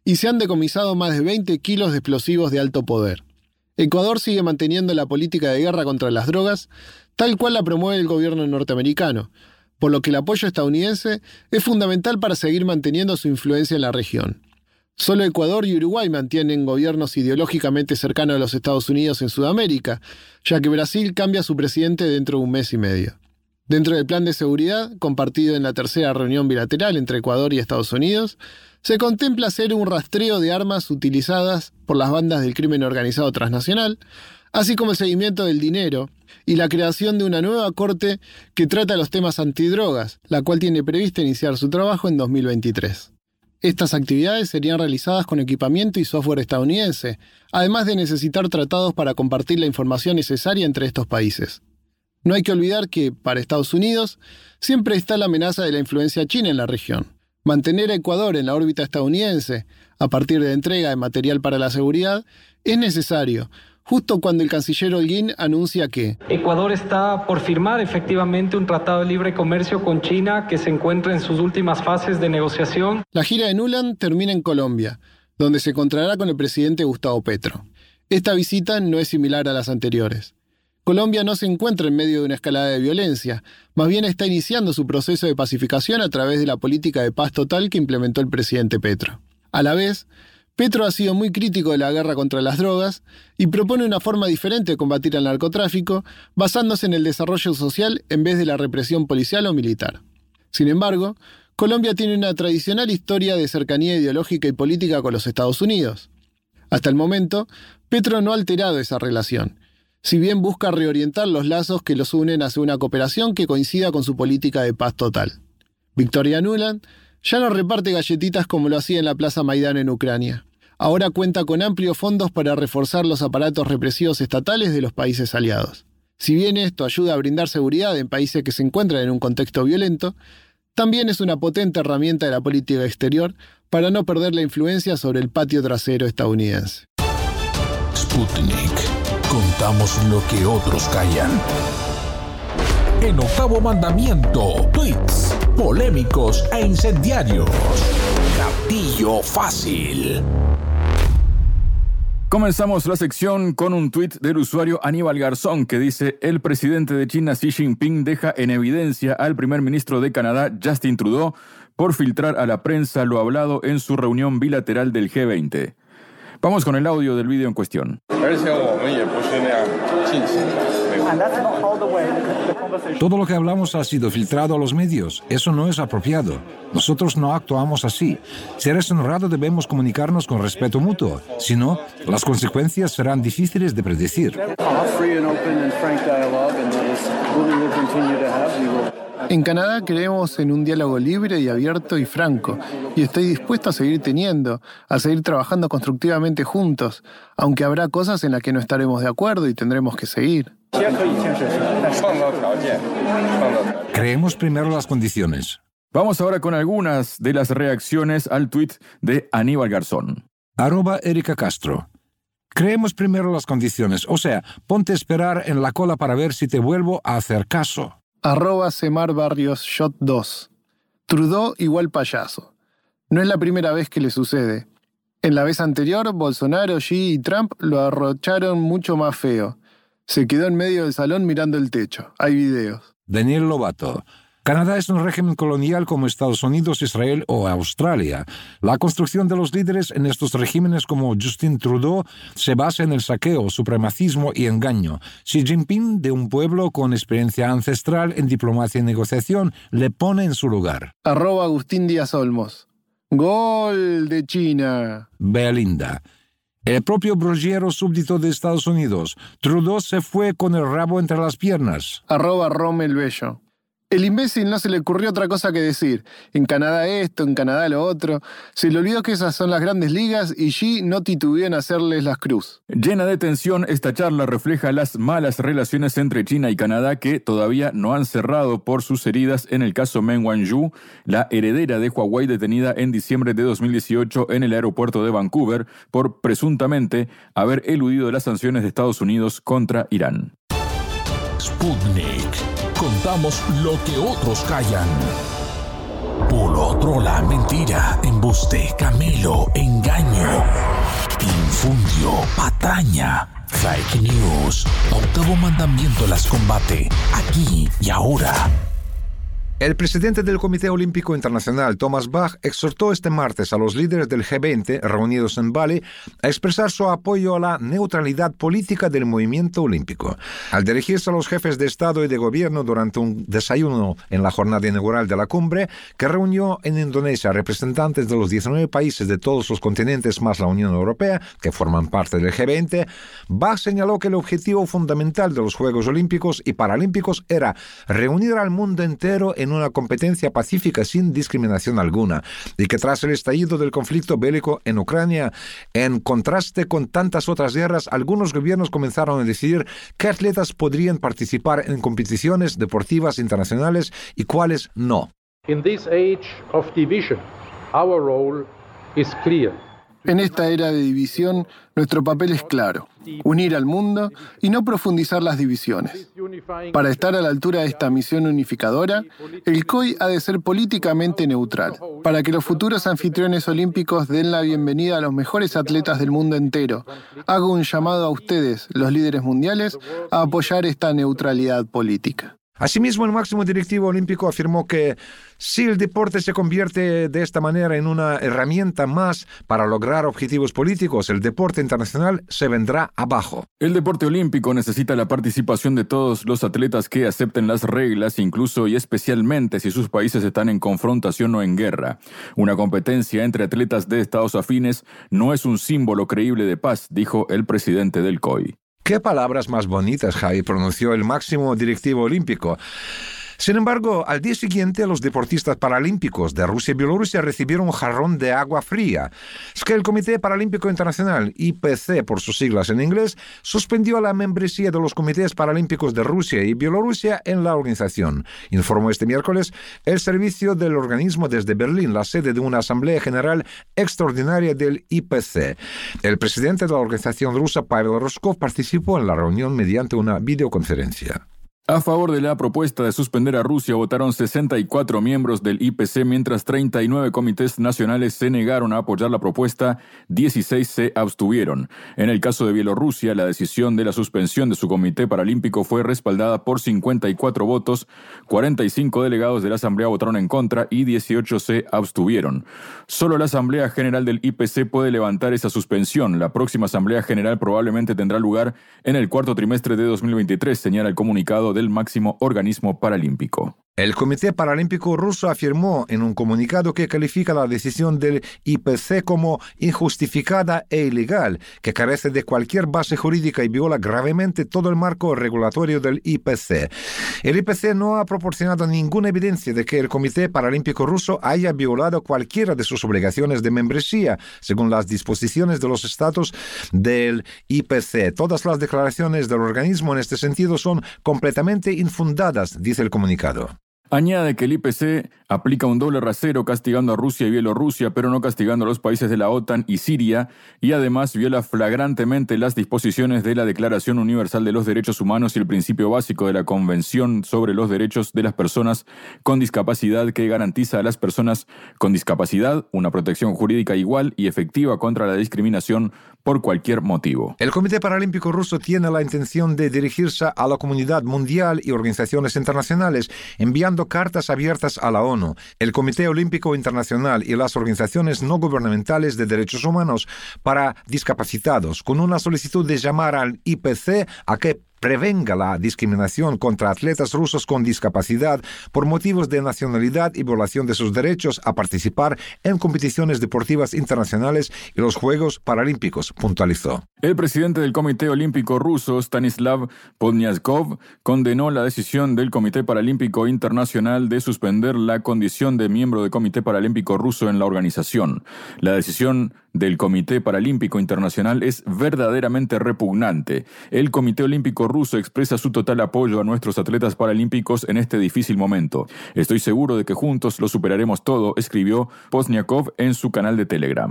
y se han decomisado más de 20 kilos de explosivos de alto poder. Ecuador sigue manteniendo la política de guerra contra las drogas, tal cual la promueve el gobierno norteamericano, por lo que el apoyo estadounidense es fundamental para seguir manteniendo su influencia en la región. Solo Ecuador y Uruguay mantienen gobiernos ideológicamente cercanos a los Estados Unidos en Sudamérica, ya que Brasil cambia su presidente dentro de un mes y medio. Dentro del plan de seguridad, compartido en la tercera reunión bilateral entre Ecuador y Estados Unidos, se contempla hacer un rastreo de armas utilizadas por las bandas del crimen organizado transnacional, así como el seguimiento del dinero y la creación de una nueva corte que trata los temas antidrogas, la cual tiene previsto iniciar su trabajo en 2023. Estas actividades serían realizadas con equipamiento y software estadounidense, además de necesitar tratados para compartir la información necesaria entre estos países. No hay que olvidar que, para Estados Unidos, siempre está la amenaza de la influencia china en la región. Mantener a Ecuador en la órbita estadounidense, a partir de entrega de material para la seguridad, es necesario, justo cuando el canciller Holguín anuncia que Ecuador está por firmar efectivamente un tratado de libre comercio con China que se encuentra en sus últimas fases de negociación. La gira de Nuland termina en Colombia, donde se encontrará con el presidente Gustavo Petro. Esta visita no es similar a las anteriores. Colombia no se encuentra en medio de una escalada de violencia, más bien está iniciando su proceso de pacificación a través de la política de paz total que implementó el presidente Petro. A la vez, Petro ha sido muy crítico de la guerra contra las drogas y propone una forma diferente de combatir al narcotráfico, basándose en el desarrollo social en vez de la represión policial o militar. Sin embargo, Colombia tiene una tradicional historia de cercanía ideológica y política con los Estados Unidos. Hasta el momento, Petro no ha alterado esa relación, si bien busca reorientar los lazos que los unen hacia una cooperación que coincida con su política de paz total. Victoria Nuland ya no reparte galletitas como lo hacía en la Plaza Maidán en Ucrania. Ahora cuenta con amplios fondos para reforzar los aparatos represivos estatales de los países aliados. Si bien esto ayuda a brindar seguridad en países que se encuentran en un contexto violento, también es una potente herramienta de la política exterior para no perder la influencia sobre el patio trasero estadounidense. Sputnik. Contamos lo que otros callan. En Octavo Mandamiento, tweets polémicos e incendiarios. Gatillo fácil. Comenzamos la sección con un tuit del usuario Aníbal Garzón que dice: el presidente de China Xi Jinping deja en evidencia al primer ministro de Canadá Justin Trudeau por filtrar a la prensa lo hablado en su reunión bilateral del G20. Vamos con el audio del vídeo en cuestión. Todo lo que hablamos ha sido filtrado a los medios. Eso no es apropiado. Nosotros no actuamos así. Si eres honrado, debemos comunicarnos con respeto mutuo. Si no, las consecuencias serán difíciles de predecir. En Canadá creemos en un diálogo libre y abierto y franco, y estoy dispuesto a seguir a seguir trabajando constructivamente juntos, aunque habrá cosas en las que no estaremos de acuerdo y tendremos que seguir. Creemos primero las condiciones. Vamos ahora con algunas de las reacciones al tuit de Aníbal Garzón. @Erika Castro. Creemos primero las condiciones, o sea, ponte a esperar en la cola para ver si te vuelvo a hacer caso. @Semar Barrios Shot 2. Trudeau igual payaso. No es la primera vez que le sucede. En la vez anterior, Bolsonaro, Xi y Trump lo arrocharon mucho más feo. Se quedó en medio del salón mirando el techo. Hay videos. Daniel Lobato. Canadá es un régimen colonial como Estados Unidos, Israel o Australia. La construcción de los líderes en estos regímenes como Justin Trudeau se basa en el saqueo, supremacismo y engaño. Xi Jinping, de un pueblo con experiencia ancestral en diplomacia y negociación, le pone en su lugar. @Agustín Díaz Olmos. Gol de China. Belinda. El propio broguero súbdito de Estados Unidos. Trudeau se fue con el rabo entre las piernas. @Rommel Bello. El imbécil no se le ocurrió otra cosa que decir. En Canadá esto, en Canadá lo otro. Se le olvidó que esas son las grandes ligas y Xi no titubeó en hacerles las cruz. Llena de tensión, esta charla refleja las malas relaciones entre China y Canadá que todavía no han cerrado por sus heridas en el caso Meng Wanzhou, la heredera de Huawei detenida en diciembre de 2018 en el aeropuerto de Vancouver por presuntamente haber eludido las sanciones de Estados Unidos contra Irán. Sputnik. Contamos lo que otros callan. Bulo, trola, mentira, embuste, camelo, engaño, infundio, patraña, fake news. Octavo mandamiento las combate aquí y ahora. El presidente del Comité Olímpico Internacional, Thomas Bach, exhortó este martes a los líderes del G20 reunidos en Bali a expresar su apoyo a la neutralidad política del movimiento olímpico. Al dirigirse a los jefes de Estado y de Gobierno durante un desayuno en la jornada inaugural de la cumbre, que reunió en Indonesia representantes de los 19 países de todos los continentes más la Unión Europea, que forman parte del G20, Bach señaló que el objetivo fundamental de los Juegos Olímpicos y Paralímpicos era reunir al mundo entero en una competencia pacífica sin discriminación alguna, y que tras el estallido del conflicto bélico en Ucrania, en contraste con tantas otras guerras, algunos gobiernos comenzaron a decidir qué atletas podrían participar en competiciones deportivas internacionales y cuáles no. In this age of division, our role is clear. En esta era de división, nuestro papel es claro: unir al mundo y no profundizar las divisiones. Para estar a la altura de esta misión unificadora, el COI ha de ser políticamente neutral, para que los futuros anfitriones olímpicos den la bienvenida a los mejores atletas del mundo entero. Hago un llamado a ustedes, los líderes mundiales, a apoyar esta neutralidad política. Asimismo, el máximo directivo olímpico afirmó que si el deporte se convierte de esta manera en una herramienta más para lograr objetivos políticos, el deporte internacional se vendrá abajo. El deporte olímpico necesita la participación de todos los atletas que acepten las reglas, incluso y especialmente si sus países están en confrontación o en guerra. Una competencia entre atletas de estados afines no es un símbolo creíble de paz, dijo el presidente del COI. Qué palabras más bonitas, Javi, pronunció el máximo directivo olímpico. Sin embargo, al día siguiente, los deportistas paralímpicos de Rusia y Bielorrusia recibieron un jarrón de agua fría. Es que el Comité Paralímpico Internacional, IPC por sus siglas en inglés, suspendió la membresía de los comités paralímpicos de Rusia y Bielorrusia en la organización, informó este miércoles el servicio del organismo desde Berlín, la sede de una asamblea general extraordinaria del IPC. El presidente de la organización rusa, Pavel Roskov, participó en la reunión mediante una videoconferencia. A favor de la propuesta de suspender a Rusia votaron 64 miembros del IPC, mientras 39 comités nacionales se negaron a apoyar la propuesta, 16 se abstuvieron. En el caso de Bielorrusia, la decisión de la suspensión de su comité paralímpico fue respaldada por 54 votos, 45 delegados de la Asamblea votaron en contra y 18 se abstuvieron. Solo la Asamblea General del IPC puede levantar esa suspensión. La próxima Asamblea General probablemente tendrá lugar en el cuarto trimestre de 2023, señala el comunicado del máximo organismo paralímpico. El Comité Paralímpico ruso afirmó en un comunicado que califica la decisión del IPC como injustificada e ilegal, que carece de cualquier base jurídica y viola gravemente todo el marco regulatorio del IPC. El IPC no ha proporcionado ninguna evidencia de que el Comité Paralímpico ruso haya violado cualquiera de sus obligaciones de membresía, según las disposiciones de los estatus del IPC. Todas las declaraciones del organismo en este sentido son completamente infundadas, dice el comunicado. Añade que el IPC aplica un doble rasero castigando a Rusia y Bielorrusia, pero no castigando a los países de la OTAN y Siria, y además viola flagrantemente las disposiciones de la Declaración Universal de los Derechos Humanos y el principio básico de la Convención sobre los Derechos de las Personas con Discapacidad, que garantiza a las personas con discapacidad una protección jurídica igual y efectiva contra la discriminación por cualquier motivo. El Comité Paralímpico ruso tiene la intención de dirigirse a la comunidad mundial y organizaciones internacionales, enviando cartas abiertas a la ONU, el Comité Olímpico Internacional y las organizaciones no gubernamentales de derechos humanos para discapacitados, con una solicitud de llamar al IPC a que prevenga la discriminación contra atletas rusos con discapacidad por motivos de nacionalidad y violación de sus derechos a participar en competiciones deportivas internacionales y los Juegos Paralímpicos, puntualizó. El presidente del Comité Olímpico ruso, Stanislav Podnyazkov, condenó la decisión del Comité Paralímpico Internacional de suspender la condición de miembro del Comité Paralímpico ruso en la organización. La decisión del Comité Paralímpico Internacional es verdaderamente repugnante. El Comité Olímpico ruso expresa su total apoyo a nuestros atletas paralímpicos en este difícil momento. Estoy seguro de que juntos lo superaremos todo, escribió Podnyazkov en su canal de Telegram.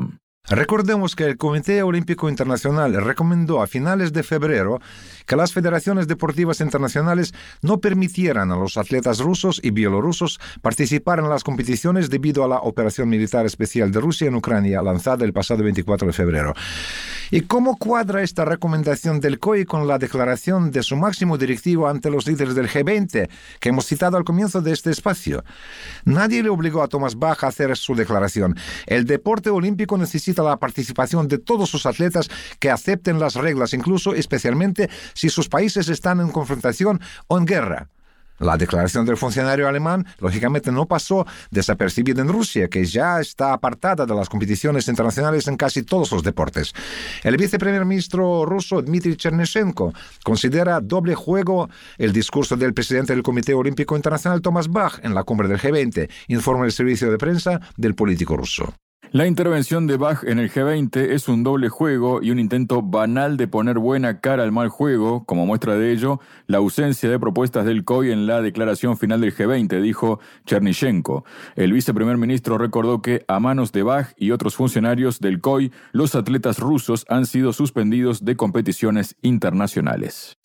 Recordemos que el Comité Olímpico Internacional recomendó a finales de febrero que las federaciones deportivas internacionales no permitieran a los atletas rusos y bielorrusos participar en las competiciones debido a la operación militar especial de Rusia en Ucrania lanzada el pasado 24 de febrero. ¿Y cómo cuadra esta recomendación del COI con la declaración de su máximo directivo ante los líderes del G20 que hemos citado al comienzo de este espacio? Nadie le obligó a Thomas Bach a hacer su declaración. El deporte olímpico necesita la participación de todos sus atletas que acepten las reglas, incluso especialmente si sus países están en confrontación o en guerra. La declaración del funcionario alemán, lógicamente, no pasó desapercibida en Rusia, que ya está apartada de las competiciones internacionales en casi todos los deportes. El viceprimer ministro ruso, Dmitry Chernyshenko, considera doble juego el discurso del presidente del Comité Olímpico Internacional, Thomas Bach, en la cumbre del G20, informa el servicio de prensa del político ruso. La intervención de Bach en el G20 es un doble juego y un intento banal de poner buena cara al mal juego, como muestra de ello la ausencia de propuestas del COI en la declaración final del G20, dijo Chernyshenko. El viceprimer ministro recordó que a manos de Bach y otros funcionarios del COI, los atletas rusos han sido suspendidos de competiciones internacionales.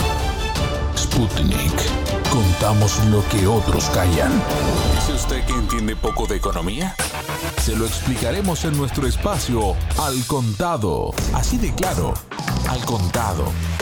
Sputnik. Contamos lo que otros callan. ¿Dice usted que entiende poco de economía? Se lo explicaremos en nuestro espacio Al Contado. Así de claro, Al Contado.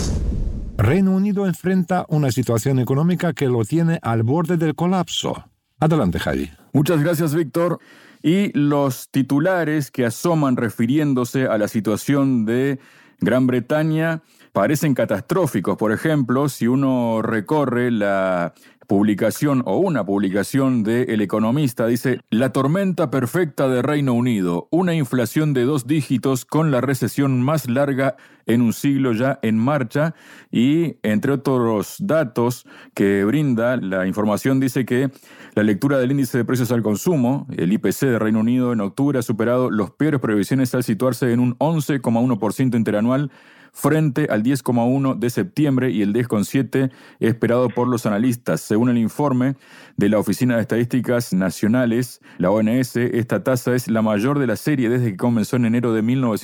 Reino Unido enfrenta una situación económica que lo tiene al borde del colapso. Adelante, Javi. Muchas gracias, Víctor. Y los titulares que asoman refiriéndose a la situación de Gran Bretaña parecen catastróficos. Por ejemplo, si uno recorre la publicación o una publicación de El Economista, dice: la tormenta perfecta de Reino Unido, una inflación de 2 dígitos con la recesión más larga en un siglo ya en marcha. Y entre otros datos que brinda la información, dice que la lectura del índice de precios al consumo, el IPC de Reino Unido, en octubre ha superado las peores previsiones al situarse en un 11,1% interanual, frente al 10,1% de septiembre y el 10,7% esperado por los analistas. Según el informe de la Oficina de Estadísticas Nacionales, la ONS, esta tasa es la mayor de la serie desde que comenzó en enero de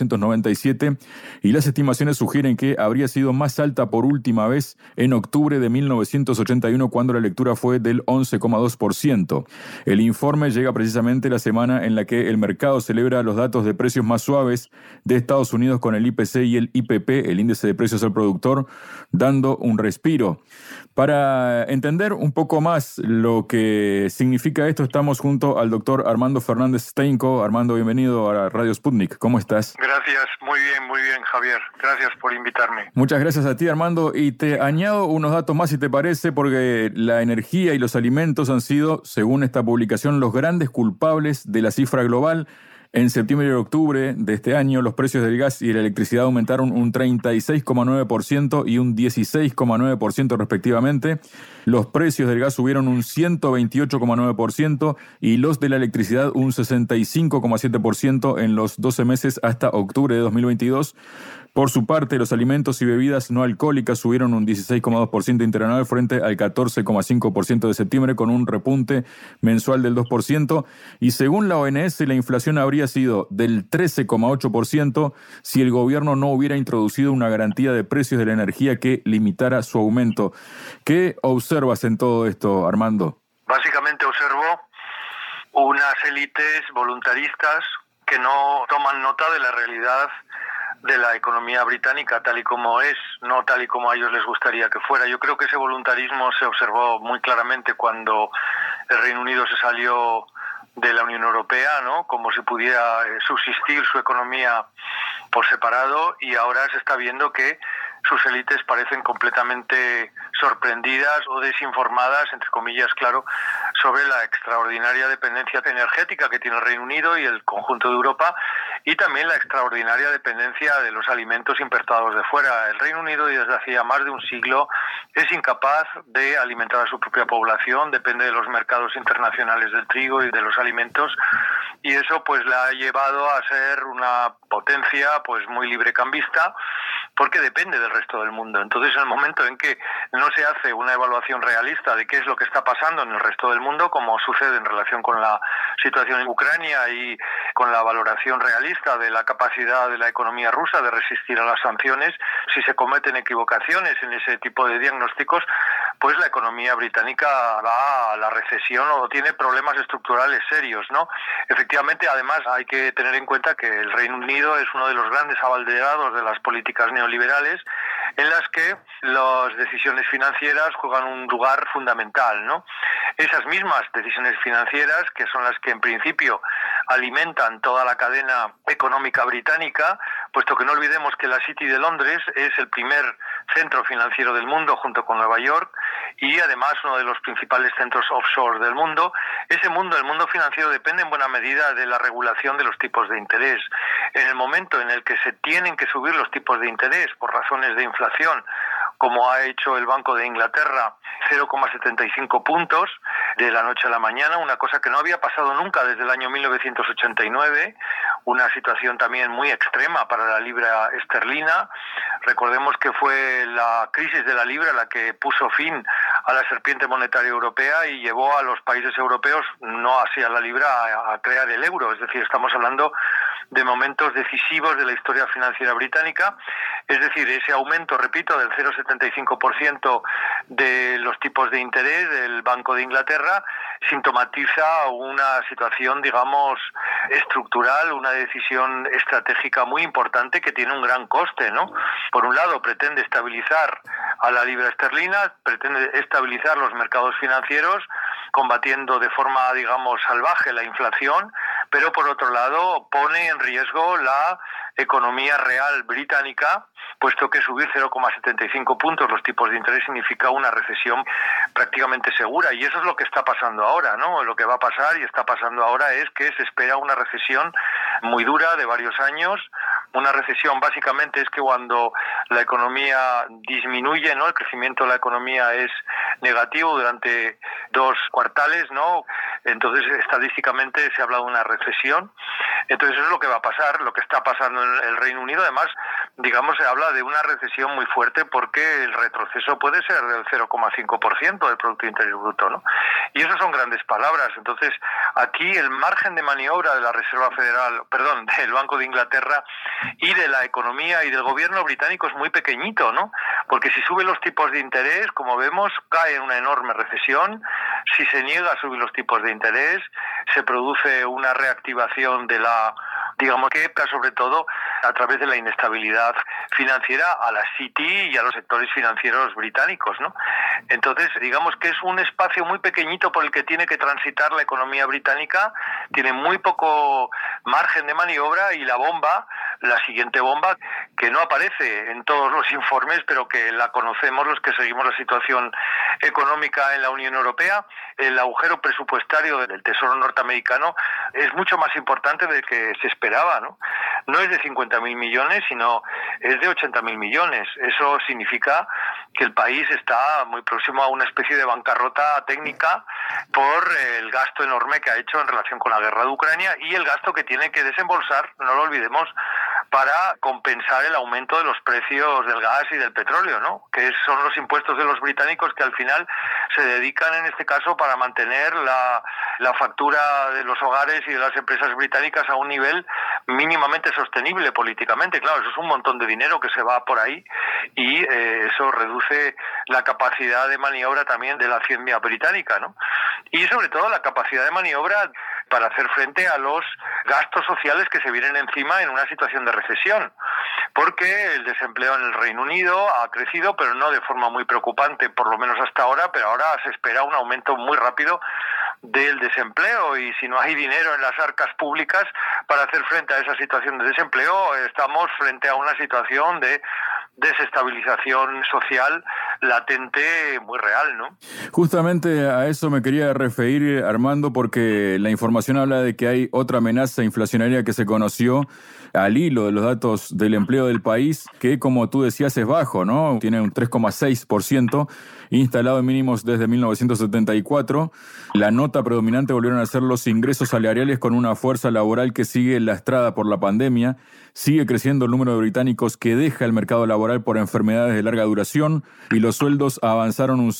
1997 y las estimaciones sugieren que habría sido más alta por última vez en octubre de 1981, cuando la lectura fue del 11,2%. El informe llega precisamente la semana en la que el mercado celebra los datos de precios más suaves de Estados Unidos, con el IPC y el IPP, el índice de precios al productor, dando un respiro. Para entender un poco más lo que significa esto, estamos junto al doctor Armando Fernández Steinko. Armando, bienvenido a Radio Sputnik. ¿Cómo estás? Gracias, muy bien, Javier. Gracias por invitarme. Muchas gracias a ti, Armando. Y te añado unos datos más, si te parece, porque la energía y los alimentos han sido, según esta publicación, los grandes culpables de la cifra global. En septiembre y octubre de este año, los precios del gas y la electricidad aumentaron un 36,9% y un 16,9% respectivamente. Los precios del gas subieron un 128,9% y los de la electricidad un 65,7% en los 12 meses hasta octubre de 2022. Por su parte, los alimentos y bebidas no alcohólicas subieron un 16,2% interanual frente al 14,5% de septiembre, con un repunte mensual del 2%. Y según la ONS, la inflación habría sido del 13,8% si el gobierno no hubiera introducido una garantía de precios de la energía que limitara su aumento. ¿Qué observas en todo esto, Armando? Básicamente observo unas élites voluntaristas que no toman nota de la realidad de la economía británica tal y como es, no tal y como a ellos les gustaría que fuera. Yo creo que ese voluntarismo se observó muy claramente cuando el Reino Unido se salió de la Unión Europea, ¿no? Como si pudiera subsistir su economía por separado, y ahora se está viendo que sus élites parecen completamente sorprendidas o desinformadas, entre comillas, claro, sobre la extraordinaria dependencia energética que tiene el Reino Unido y el conjunto de Europa, y también la extraordinaria dependencia de los alimentos importados de fuera. El Reino Unido, desde hacía más de un siglo, es incapaz de alimentar a su propia población, depende de los mercados internacionales del trigo y de los alimentos, y eso pues la ha llevado a ser una potencia pues muy librecambista, porque depende del resto del mundo. Entonces, en el momento en que no se hace una evaluación realista de qué es lo que está pasando en el resto del mundo, como sucede en relación con la situación en Ucrania y con la valoración realista de la capacidad de la economía rusa de resistir a las sanciones, si se cometen equivocaciones en ese tipo de diagnósticos, pues la economía británica va a la recesión o tiene problemas estructurales serios, ¿no? Efectivamente, además, hay que tener en cuenta que el Reino Unido es uno de los grandes abanderados de las políticas neoliberales, en las que las decisiones financieras juegan un lugar fundamental, ¿no? Esas mismas decisiones financieras, que son las que en principio alimentan toda la cadena económica británica, puesto que no olvidemos que la City de Londres es el primer centro financiero del mundo junto con Nueva York y además uno de los principales centros offshore del mundo. Ese mundo, el mundo financiero, depende en buena medida de la regulación de los tipos de interés. En el momento en el que se tienen que subir los tipos de interés por razones de inflación, como ha hecho el Banco de Inglaterra, 0,75 puntos de la noche a la mañana, una cosa que no había pasado nunca desde el año 1989, una situación también muy extrema para la libra esterlina. Recordemos que fue la crisis de la libra la que puso fin a la serpiente monetaria europea y llevó a los países europeos, no así a la libra, a crear el euro. Es decir, estamos hablando de momentos decisivos de la historia financiera británica. Es decir, ese aumento, repito, del 0,75% de los tipos de interés del Banco de Inglaterra sintomatiza una situación, digamos, estructural, una decisión estratégica muy importante que tiene un gran coste, ¿no? Por un lado, pretende estabilizar a la libra esterlina, pretende estabilizar los mercados financieros, combatiendo de forma, digamos, salvaje la inflación, pero por otro lado pone en riesgo la economía real británica, puesto que subir 0,75 puntos los tipos de interés significa una recesión prácticamente segura, y eso es lo que está pasando ahora, ¿no? Lo que va a pasar y está pasando ahora es que se espera una recesión muy dura de varios años. Una recesión básicamente es que cuando la economía disminuye, ¿no? El crecimiento de la economía es negativo durante 2 cuartales, ¿no? Entonces, estadísticamente se habla de una recesión. Entonces, eso es lo que va a pasar, lo que está pasando en el Reino Unido. Además, digamos, se habla de una recesión muy fuerte porque el retroceso puede ser del 0,5% del Producto Interior Bruto, ¿no? Y eso son grandes palabras. Entonces, aquí el margen de maniobra de la Reserva Federal, del Banco de Inglaterra y de la economía y del gobierno británico es muy pequeñito, ¿no? Porque si sube los tipos de interés, como vemos, cae en una enorme recesión. Si se niega a subir los tipos de interés, se produce una reactivación de la, digamos, que sobre todo a través de la inestabilidad financiera a la City y a los sectores financieros británicos, ¿no? Entonces, digamos que es un espacio muy pequeñito por el que tiene que transitar la economía británica, tiene muy poco margen de maniobra y la siguiente bomba, que no aparece en todos los informes, pero que la conocemos los que seguimos la situación económica en la Unión Europea, el agujero presupuestario del Tesoro norteamericano es mucho más importante del que se esperaba, ¿no? No es de 50.000 millones, sino es de 80.000 millones. Eso significa que el país está muy próximo a una especie de bancarrota técnica por el gasto enorme que ha hecho en relación con la guerra de Ucrania y el gasto que tiene que desembolsar, no lo olvidemos, para compensar el aumento de los precios del gas y del petróleo, ¿no? Que son los impuestos de los británicos que al final se dedican en este caso para mantener la factura de los hogares y de las empresas británicas a un nivel mínimamente sostenible políticamente. Claro, eso es un montón de dinero que se va por ahí y eso reduce la capacidad de maniobra también de la hacienda británica, ¿no? Y sobre todo la capacidad de maniobra para hacer frente a los gastos sociales que se vienen encima en una situación de recesión, porque el desempleo en el Reino Unido ha crecido, pero no de forma muy preocupante, por lo menos hasta ahora, pero ahora se espera un aumento muy rápido del desempleo y si no hay dinero en las arcas públicas para hacer frente a esa situación de desempleo, estamos frente a una situación de desestabilización social latente muy real, ¿no? Justamente a eso me quería referir, Armando, porque la información habla de que hay otra amenaza inflacionaria que se conoció al hilo de los datos del empleo del país, que como tú decías es bajo, ¿no? Tiene un 3,6%, instalado en mínimos desde 1974. La nota predominante volvieron a ser los ingresos salariales con una fuerza laboral que sigue lastrada por la pandemia. Sigue creciendo el número de británicos que deja el mercado laboral por enfermedades de larga duración y los sueldos avanzaron un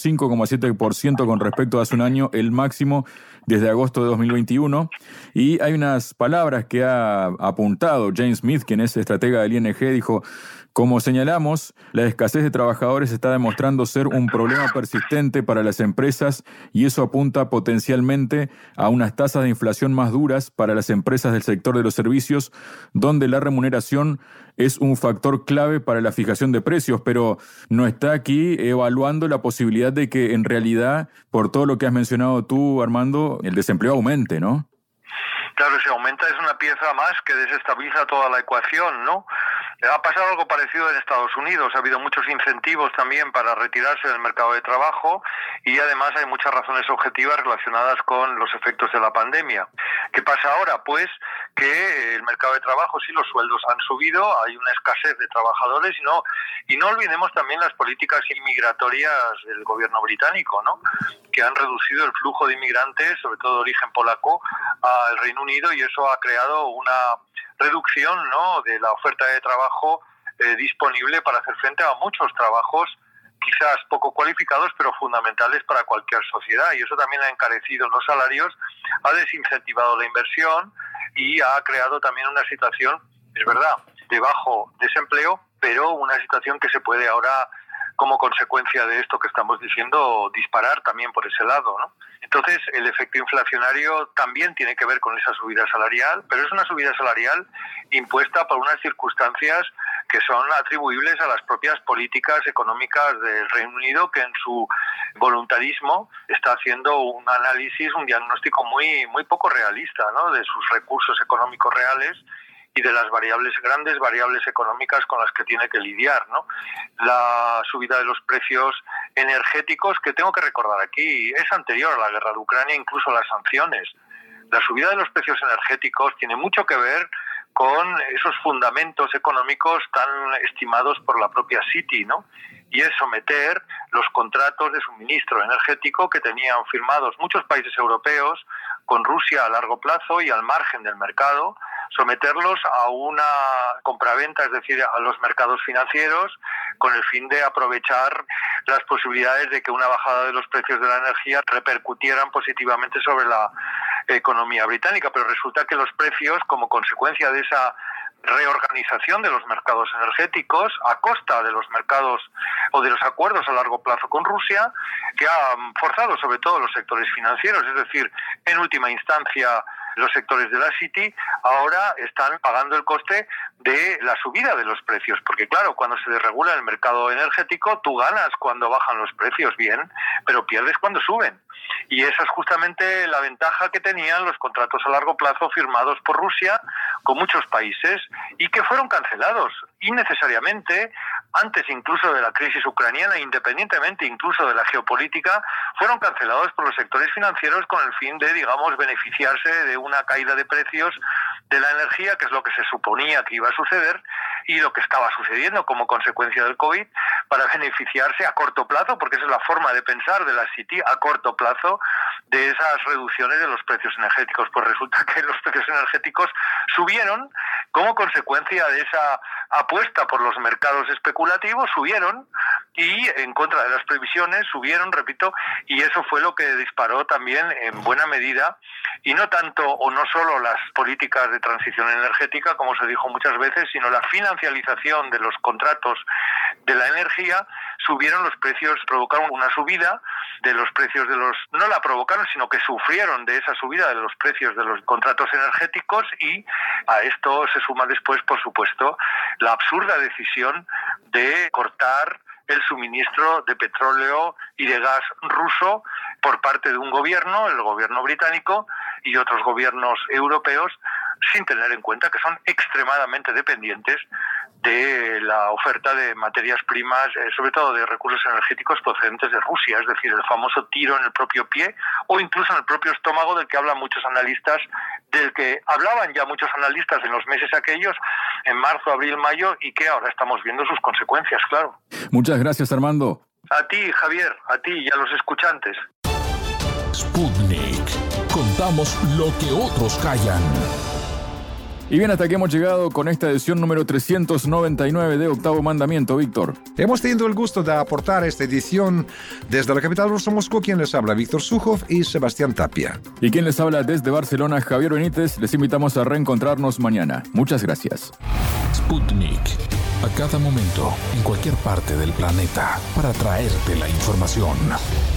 5,7% con respecto a hace un año, el máximo desde agosto de 2021. Y hay unas palabras que ha apuntado James Smith, quien es estratega del ING, dijo: como señalamos, la escasez de trabajadores está demostrando ser un problema persistente para las empresas y eso apunta potencialmente a unas tasas de inflación más duras para las empresas del sector de los servicios, donde la remuneración es un factor clave para la fijación de precios, pero no está aquí evaluando la posibilidad de que en realidad, por todo lo que has mencionado tú, Armando, el desempleo aumente, ¿no? Claro, si aumenta es una pieza más que desestabiliza toda la ecuación, ¿no? Ha pasado algo parecido en Estados Unidos. Ha habido muchos incentivos también para retirarse del mercado de trabajo y además hay muchas razones objetivas relacionadas con los efectos de la pandemia. ¿Qué pasa ahora? Pues que el mercado de trabajo, sí, los sueldos han subido, hay una escasez de trabajadores y no olvidemos también las políticas inmigratorias del gobierno británico, ¿no? Que han reducido el flujo de inmigrantes, sobre todo de origen polaco, al Reino Unido, y eso ha creado una reducción, ¿no?, de la oferta de trabajo disponible para hacer frente a muchos trabajos quizás poco cualificados pero fundamentales para cualquier sociedad, y eso también ha encarecido los salarios, ha desincentivado la inversión y ha creado también una situación, es verdad, de bajo desempleo, pero una situación que se puede ahora, como consecuencia de esto que estamos diciendo, disparar también por ese lado, ¿no? Entonces, el efecto inflacionario también tiene que ver con esa subida salarial, pero es una subida salarial impuesta por unas circunstancias que son atribuibles a las propias políticas económicas del Reino Unido, que en su voluntarismo está haciendo un análisis, un diagnóstico muy poco realista, ¿no?, de sus recursos económicos reales y de las grandes variables económicas con las que tiene que lidiar, ¿no? La subida de los precios energéticos, que tengo que recordar aquí, es anterior a la guerra de Ucrania, incluso a las sanciones. La subida de los precios energéticos tiene mucho que ver con esos fundamentos económicos tan estimados por la propia Citi, ¿no? Y es someter los contratos de suministro energético que tenían firmados muchos países europeos con Rusia a largo plazo y al margen del mercado, someterlos a una compraventa, es decir, a los mercados financieros, con el fin de aprovechar las posibilidades de que una bajada de los precios de la energía repercutieran positivamente sobre la economía británica. Pero resulta que los precios, como consecuencia de esa reorganización de los mercados energéticos a costa de los mercados o de los acuerdos a largo plazo con Rusia, que han forzado sobre todo los sectores financieros, es decir, en última instancia los sectores de la City, ahora están pagando el coste de la subida de los precios, porque claro, cuando se desregula el mercado energético, tú ganas cuando bajan los precios, bien, pero pierdes cuando suben. Y esa es justamente la ventaja que tenían los contratos a largo plazo firmados por Rusia con muchos países y que fueron cancelados innecesariamente, antes incluso de la crisis ucraniana, independientemente incluso de la geopolítica, fueron cancelados por los sectores financieros con el fin de, digamos, beneficiarse de una caída de precios de la energía, que es lo que se suponía que iba a suceder y lo que estaba sucediendo como consecuencia del COVID, para beneficiarse a corto plazo, porque esa es la forma de pensar de la City, a corto plazo, de esas reducciones de los precios energéticos. Pues resulta que los precios energéticos subieron como consecuencia de esa apuesta por los mercados especulativos, subieron y en contra de las previsiones subieron, repito, y eso fue lo que disparó también en buena medida, y no tanto o no solo las políticas de transición energética, como se dijo muchas veces, sino la financialización de los contratos de la energía. Subieron los precios, provocaron una subida de los precios de los... No la provocaron, sino que sufrieron de esa subida de los precios de los contratos energéticos, y a esto se suma después, por supuesto, la absurda decisión de cortar el suministro de petróleo y de gas ruso por parte de un gobierno, el gobierno británico y otros gobiernos europeos, sin tener en cuenta que son extremadamente dependientes de la oferta de materias primas, sobre todo de recursos energéticos procedentes de Rusia, es decir, el famoso tiro en el propio pie o incluso en el propio estómago del que hablan muchos analistas, del que hablaban ya muchos analistas en los meses aquellos en marzo, abril, mayo y que ahora estamos viendo sus consecuencias, claro. Muchas gracias, Armando. A ti, Javier, a ti y a los escuchantes. Sputnik. Contamos lo que otros callan. Y bien, hasta aquí hemos llegado con esta edición número 399 de Octavo Mandamiento, Víctor. Hemos tenido el gusto de aportar esta edición desde la capital rusa, Moscú. Quien les habla, Víctor Sukhov y Sebastián Tapia. Y quien les habla desde Barcelona, Javier Benítez. Les invitamos a reencontrarnos mañana. Muchas gracias. Sputnik. A cada momento, en cualquier parte del planeta, para traerte la información.